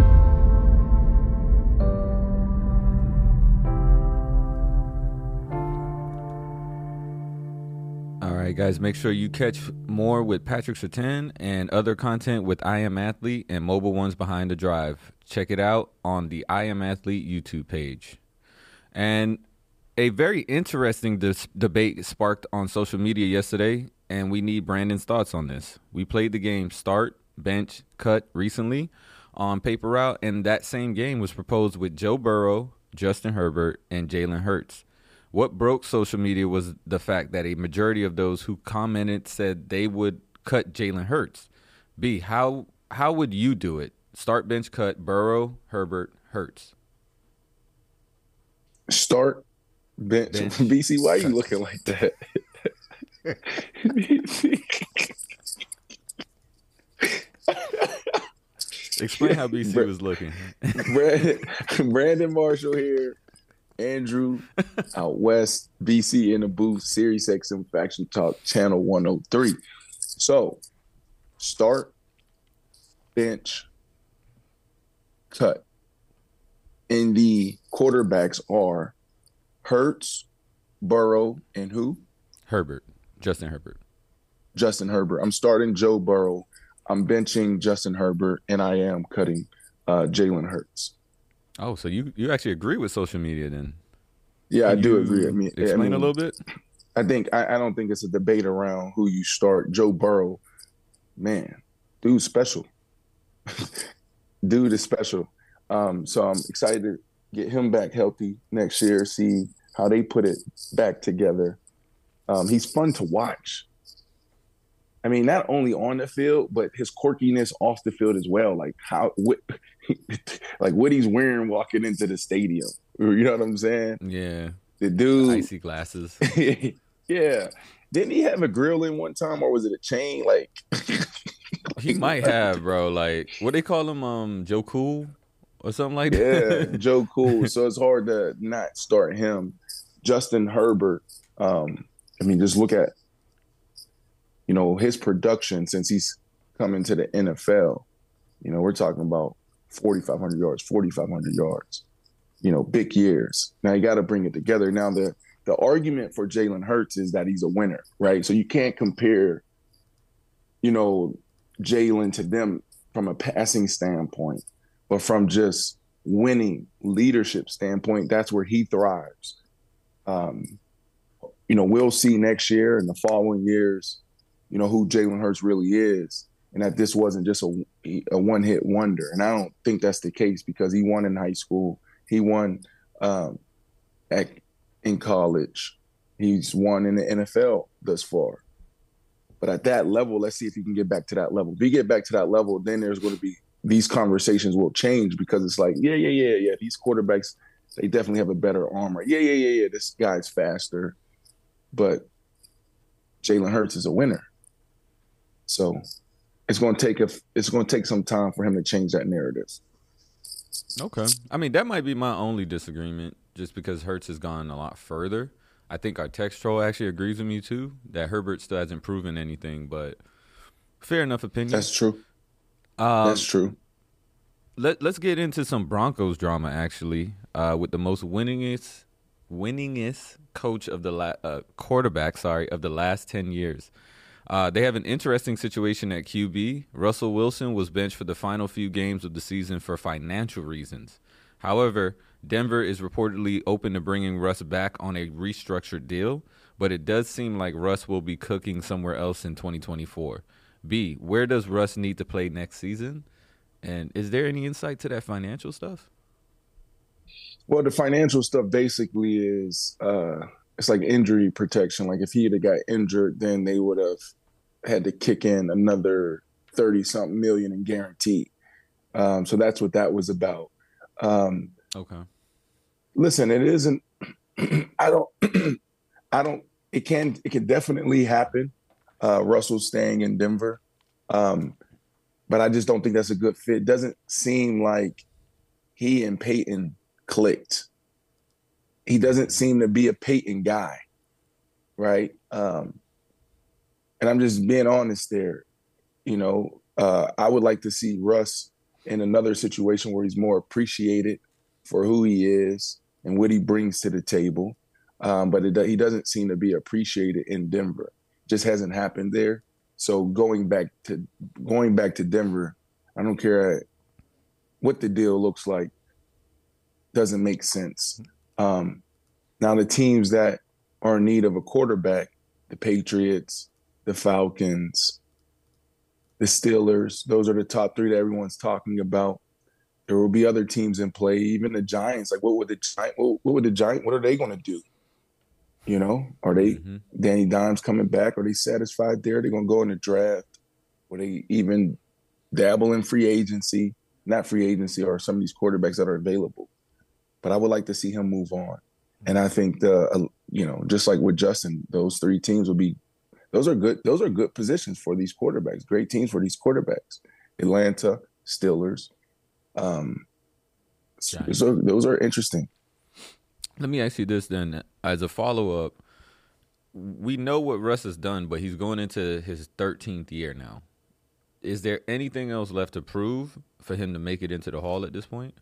All right, guys, make sure you catch more with Patrick Surtain and other content with I Am Athlete and Mobile One's Behind the Drive. Check it out on the I Am Athlete YouTube page. And a very interesting dis- debate sparked on social media yesterday, and we need Brandon's thoughts on this. We played the game Start, Bench, Cut recently on Paper Route, and that same game was proposed with Joe Burrow, Justin Herbert, and Jalen Hurts. What broke social media was the fact that a majority of those who commented said they would cut Jalen Hurts. B, how how would you do it? Start, bench, cut, Burrow, Herbert, Hurts. Start, bench. Bench. B C, why are you looking like that? Explain how B C Bra- was looking. Brandon, Brandon Marshall here. Andrew out west, B C in the booth, Sirius X M Faction Talk, Channel one oh three. So, start, bench, cut. And the quarterbacks are Hurts, Burrow, and who? Herbert, Justin Herbert. Justin Herbert. I'm starting Joe Burrow. I'm benching Justin Herbert, and I am cutting uh, Jalen Hurts. Oh, so you, you actually agree with social media then? Yeah, I Can do you agree. I mean, I explain mean, a little bit. I think I, I don't think it's a debate around who you start. Joe Burrow, man, dude's special. Dude is special. Um, so I'm excited to get him back healthy next year. See how they put it back together. Um, he's fun to watch. I mean, not only on the field, but his quirkiness off the field as well. Like how, what, like what he's wearing walking into the stadium. You know what I'm saying? Yeah, The dude, icy glasses. yeah. Didn't he have a grill in one time, or was it a chain? Like He might have, bro. Like, what they call him, um, Joe Cool or something like yeah, that. Joe Cool. So it's hard to not start him. Justin Herbert. Um, I mean, just look at, you know, his production since he's come into the N F L. You know, we're talking about forty-five hundred yards, forty-five hundred yards. You know, big years. Now you got to bring it together. Now the the argument for Jalen Hurts is that he's a winner, right? So you can't compare, you know, Jalen to them from a passing standpoint, but from just winning leadership standpoint, that's where he thrives. Um, you know, we'll see next year and the following years, you know, who Jalen Hurts really is, and that this wasn't just a, a one-hit wonder. And I don't think that's the case because he won in high school. He won um, at, in college. He's won in the N F L thus far. But at that level, let's see if he can get back to that level. If he get back to that level, then there's going to be these conversations will change because it's like, yeah, yeah, yeah, yeah. These quarterbacks, they definitely have a better arm. Right? Yeah, yeah, yeah, yeah. This guy's faster. But Jalen Hurts is a winner. So it's going to take a, it's going to take some time for him to change that narrative. Okay. I mean, that might be my only disagreement just because Hurts has gone a lot further. I think our text troll actually agrees with me, too, that Herbert still hasn't proven anything, but fair enough opinion. That's true. Um, That's true. Let, let's get into some Broncos drama, actually, uh, with the most winningest winningest coach of the la- uh, quarterback, sorry, of the last ten years. Uh, they have an interesting situation at Q B. Russell Wilson was benched for the final few games of the season for financial reasons. However, Denver is reportedly open to bringing Russ back on a restructured deal, but it does seem like Russ will be cooking somewhere else in twenty twenty-four. B, where does Russ need to play next season? And is there any insight to that financial stuff? Well, the financial stuff basically is uh, it's like injury protection. Like if he had got injured, then they would have had to kick in another thirty something million in guarantee. Um, so that's what that was about. Um, okay. Listen, it isn't. I don't. I don't. It can. It can definitely happen. Uh, Russell staying in Denver, um, but I just don't think that's a good fit. It doesn't seem like he and Peyton clicked. He doesn't seem to be a Peyton guy, right? Um, and I'm just being honest there. You know, uh, I would like to see Russ in another situation where he's more appreciated for who he is and what he brings to the table. Um, but it, he doesn't seem to be appreciated in Denver. Just hasn't happened there. So going back to going back to Denver, I don't care what the deal looks like, doesn't make sense. Um, now the teams that are in need of a quarterback, the Patriots, the Falcons, the Steelers, those are the top three that everyone's talking about. There will be other teams in play, even the Giants. Like, what would the Giant? What, what would the Giant? What are they going to do? You know, are they mm-hmm. Danny Dimes coming back? Are they satisfied there? Are they going to go in the draft? Or they even dabble in free agency? Not free agency, or some of these quarterbacks that are available. But I would like to see him move on. And I think the uh, you know, just like with Justin, those three teams will be. Those are good. Those are good positions for these quarterbacks. Great teams for these quarterbacks. Atlanta, Steelers. Um, so those are interesting. Let me ask you this then, as a follow-up. We know what Russ has done, but he's going into his thirteenth year now. Is there anything else left to prove for him to make it into the Hall at this point?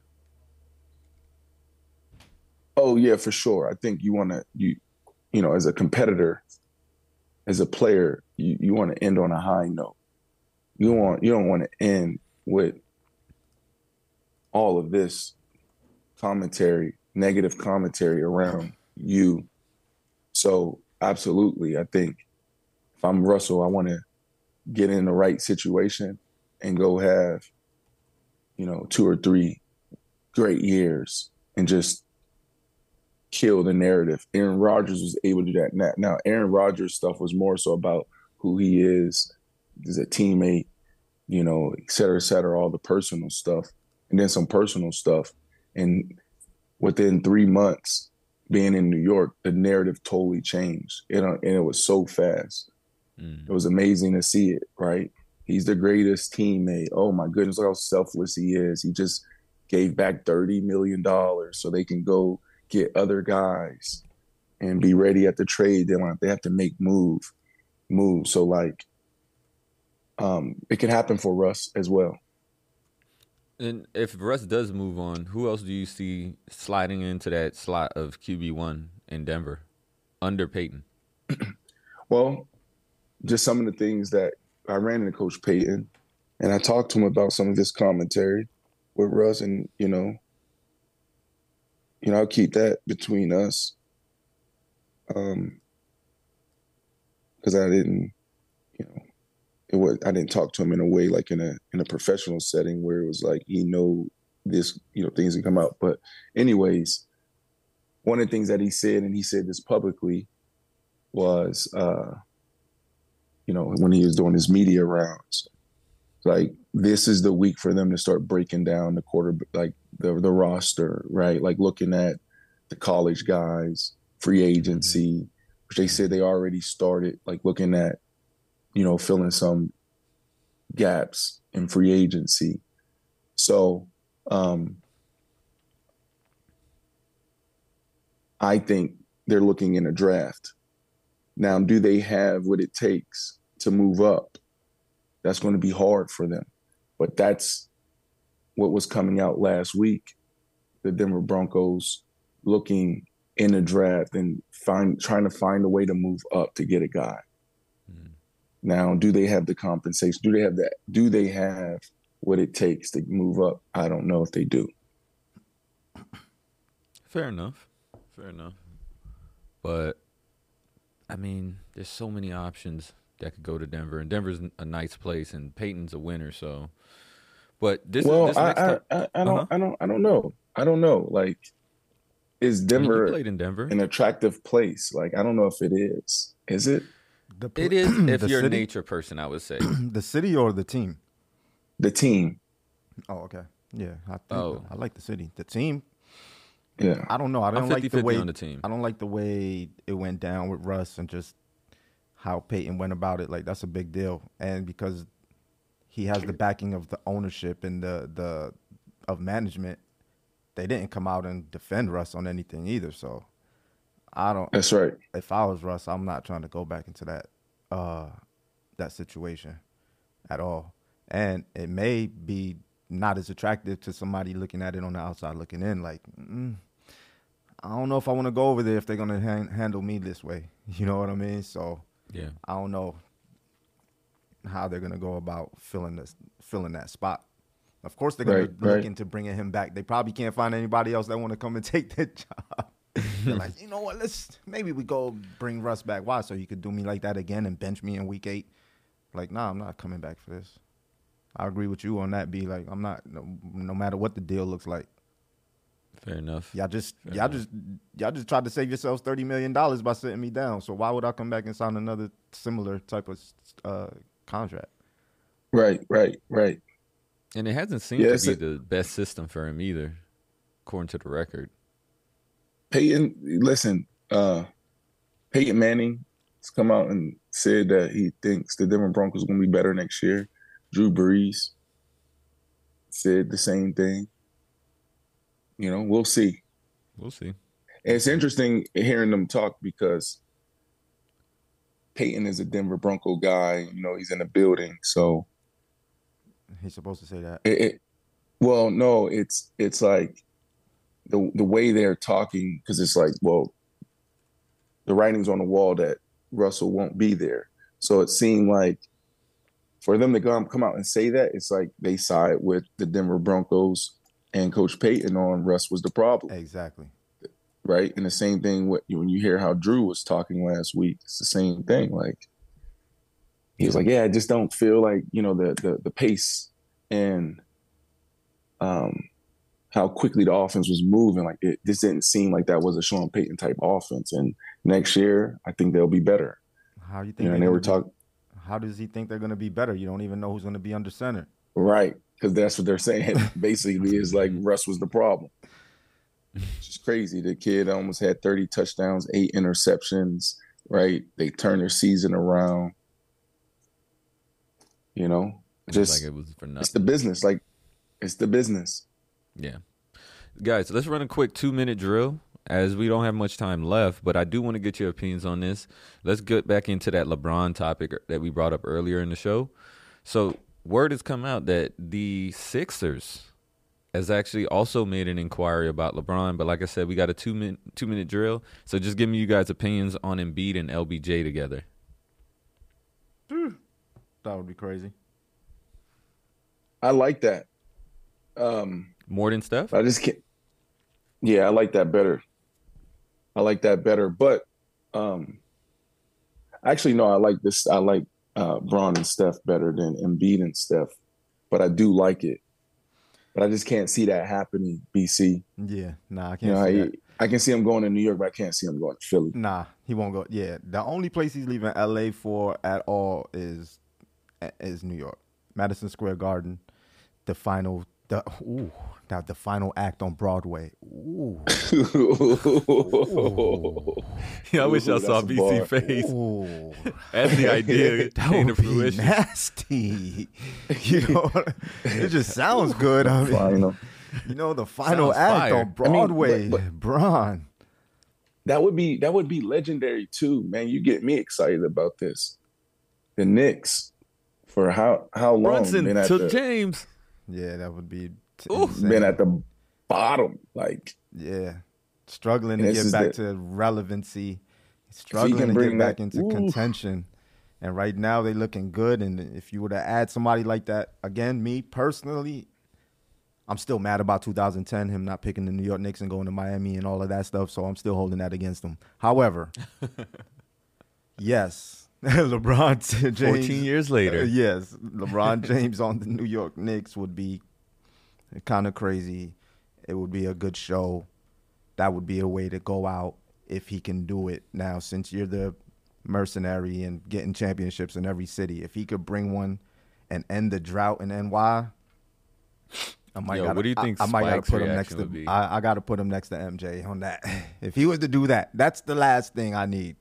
Oh yeah, for sure. I think you want to you, you know, as a competitor, as a player, you, you want to end on a high note. You want you don't want to end with all of this commentary, negative commentary around you. So absolutely, I think if I'm Russell, I want to get in the right situation and go have, you know, two or three great years and just kill the narrative. Aaron Rodgers was able to do that. Now, Aaron Rodgers' stuff was more so about who he is as a teammate, you know, et cetera, et cetera, all the personal stuff, and then some personal stuff. And within three months being in New York, the narrative totally changed. It, and it was so fast. Mm. It was amazing to see it, right? He's the greatest teammate. Oh, my goodness, look how selfless he is. He just gave back thirty million dollars so they can go get other guys and be ready at the trade deadline. They have to make move, move. So, like, um, it can happen for Russ as well. And if Russ does move on, who else do you see sliding into that slot of Q B one in Denver under Peyton? Well, just some of the things that I ran into Coach Peyton, and I talked to him about some of his commentary with Russ, and, you know, you know, I'll keep that between us. Um, because I didn't, you know, it was I didn't talk to him in a way like in a in a professional setting where it was like he know this, you know, things can come out. But anyways, one of the things that he said, and he said this publicly, was uh, you know, when he was doing his media rounds, like this is the week for them to start breaking down the quarter, like the the roster, right? Like looking at the college guys, free agency, mm-hmm. which they said they already started, like looking at, you know, filling some gaps in free agency. So um, I think they're looking in a draft. Now, do they have what it takes to move up? That's going to be hard for them. But that's what was coming out last week. The Denver Broncos looking in a draft and find trying to find a way to move up to get a guy. Mm. Now, do they have the compensation? Do they have that? Do they have what it takes to move up? I don't know if they do. Fair enough. Fair enough. But, I mean, there's so many options that could go to Denver, and Denver's a nice place, and Peyton's a winner. So, but this, well, this I, next I, time, I, I don't, uh-huh. I don't, I don't know. I don't know. Like, is Denver, I mean, you played in Denver, an attractive place? Like, I don't know if it is. Is it? The pl- it is if you're city? a nature person, I would say. The city or the team? The team. Oh, okay. Yeah, I think oh. I like the city. The team. Yeah, I don't know. I don't I'm like the way on the team. I don't like the way it went down with Russ and just how Peyton went about it. Like, that's a big deal, and because he has the backing of the ownership and the the of management, they didn't come out and defend Russ on anything either. So I don't. That's right. If I was Russ, I'm not trying to go back into that uh, that situation at all. And it may be not as attractive to somebody looking at it on the outside looking in. Like, mm, I don't know if I want to go over there if they're gonna han- handle me this way. You know what I mean? So yeah, I don't know how they're gonna go about filling this filling that spot. Of course, they're gonna right, be looking right. to bringing him back. They probably can't find anybody else that want to come and take that job. They're like, you know what? Let's maybe we go bring Russ back. Why? So you could do me like that again and bench me in week eight? Like, nah, I'm not coming back for this. I agree with you on that. Be like, I'm not. No, no matter what the deal looks like. Fair enough. Y'all just Fair y'all enough. just y'all just tried to save yourselves thirty million dollars by sitting me down. So why would I come back and sign another similar type of uh, contract? Right, right, right. And it hasn't seemed yeah, to be a, the best system for him either, according to the record. Peyton, listen, uh, Peyton Manning has come out and said that he thinks the Denver Broncos are going to be better next year. Drew Brees said the same thing. You know, we'll see. We'll see. And it's interesting hearing them talk because Peyton is a Denver Bronco guy. You know, he's in the building, so he's supposed to say that. It, it, well, no, it's it's like the the way they're talking, because it's like, well, the writing's on the wall that Russell won't be there. So it seemed like for them to come come out and say that, it's like they side with the Denver Broncos and Coach Peyton on Russ was the problem. Exactly. Right? And the same thing with, when you hear how Drew was talking last week, it's the same thing. Like, he was like, yeah, I just don't feel like, you know, the the, the pace and um, how quickly the offense was moving. Like, it this didn't seem like that was a Sean Payton type offense. And next year, I think they'll be better. How do you think? You know, and they were talking. How does he think they're going to be better? You don't even know who's going to be under center. Right, because that's what they're saying. Basically, is like Russ was the problem. It's just crazy. The kid almost had thirty touchdowns, eight interceptions. Right, they turned their season around. You know, just like it was for nothing. It's the business. Like, it's the business. Yeah, guys, let's run a quick two minute drill. As we don't have much time left, but I do want to get your opinions on this. Let's get back into that LeBron topic that we brought up earlier in the show. So word has come out that the Sixers has actually also made an inquiry about LeBron. But like I said, we got a two minute two minute drill. So just give me you guys' opinions on Embiid and L B J together. That would be crazy. I like that. Um, More than Steph? I just can't. Yeah, I like that better. I like that better. But um actually no, I like this. I like uh Braun and Steph better than Embiid and Steph. But I do like it. But I just can't see that happening, B C. Yeah, nah, I You can't know, see I that. I can see him going to New York, but I can't see him going to Philly. Nah, he won't go. Yeah, the only place he's leaving L A for at all is is New York, Madison Square Garden, the final. The ooh, now the final act on Broadway. Ooh, ooh. Yeah, I wish Ooh, I saw that's a B C bar. face Ooh. as the idea That came to would be fruition. nasty. You know, it just sounds good. I mean, Final. you know, the final Sounds act fire. on Broadway, I mean, but- but- Bron. That would be that would be legendary too, man. You get me excited about this. The Knicks for how how long Brunson been at to the James. Yeah, that would be t- Ooh. insane. been at the bottom. Like Yeah, struggling And to this get is back the- to relevancy, struggling can to bring get back that- into Ooh. contention. And right now they looking good. And if you were to add somebody like that, again, me personally, I'm still mad about two thousand ten, him not picking the New York Knicks and going to Miami and all of that stuff. So I'm still holding that against him. However, yes, LeBron James. fourteen years later. Uh, yes, LeBron James on the New York Knicks would be kind of crazy. It would be a good show. That would be a way to go out if he can do it. Now, since you're the mercenary and getting championships in every city, if he could bring one and end the drought in N Y, I might Yo, gotta, what do you think I, I might gotta Spike's put him next reaction to would be? I, I gotta put him next to M J on that. If he was to do that, that's the last thing I need.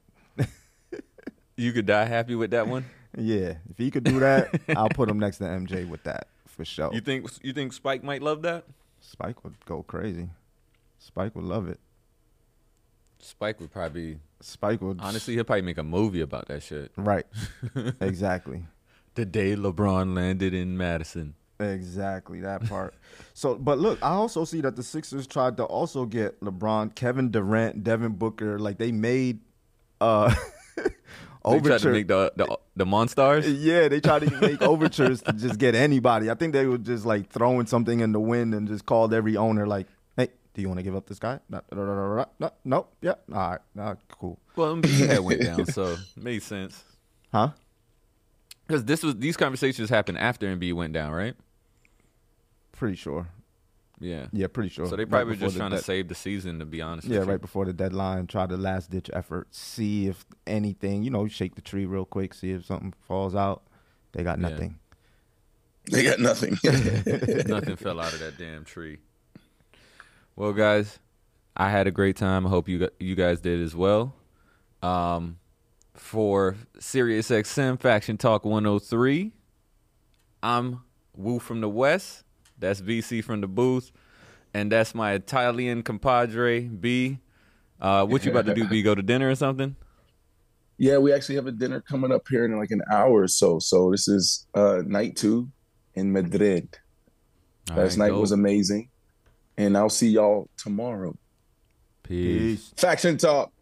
You could die happy with that one. Yeah, if he could do that, I'll put him next to M J with that for sure. You think you think Spike might love that? Spike would go crazy. Spike would love it. Spike would probably Spike would honestly he'll probably make a movie about that shit. right. Exactly. The day LeBron landed in Madison. Exactly that part. So, but look, I also see that the Sixers tried to also get LeBron, Kevin Durant, Devin Booker. Like they made uh They tried to overture. make the the the Monstars. Yeah, they tried to make overtures to just get anybody. I think they were just like throwing something in the wind and just called every owner like, "Hey, do you want to give up this guy?" No, no, no, no, no, no, yeah, all right, no, cool, Well, Embiid had went down, so it made sense. huh? Because this was these conversations happened after Embiid went down, right? Pretty sure. Yeah. Yeah, pretty sure. So they Right probably were before just the trying to dead- save the season, to be honest. Yeah, with you. right before the deadline, try the last ditch effort, see if anything, you know, shake the tree real quick, see if something falls out. They got Yeah. nothing. they got nothing. Nothing fell out of that damn tree. Well, guys, I had a great time. I hope you gu- you guys did as well. Um, for Sirius X M Faction Talk one oh three, I'm Woo from the West. That's B C from the booth, and that's my Italian compadre B. Uh, what you about to do? B, go to dinner or something? Yeah, we actually have a dinner coming up here in like an hour or so. So this is uh, night two in Madrid. All Last right, night dope. was amazing. And I'll see y'all tomorrow. Peace. Peace. Faction Talk.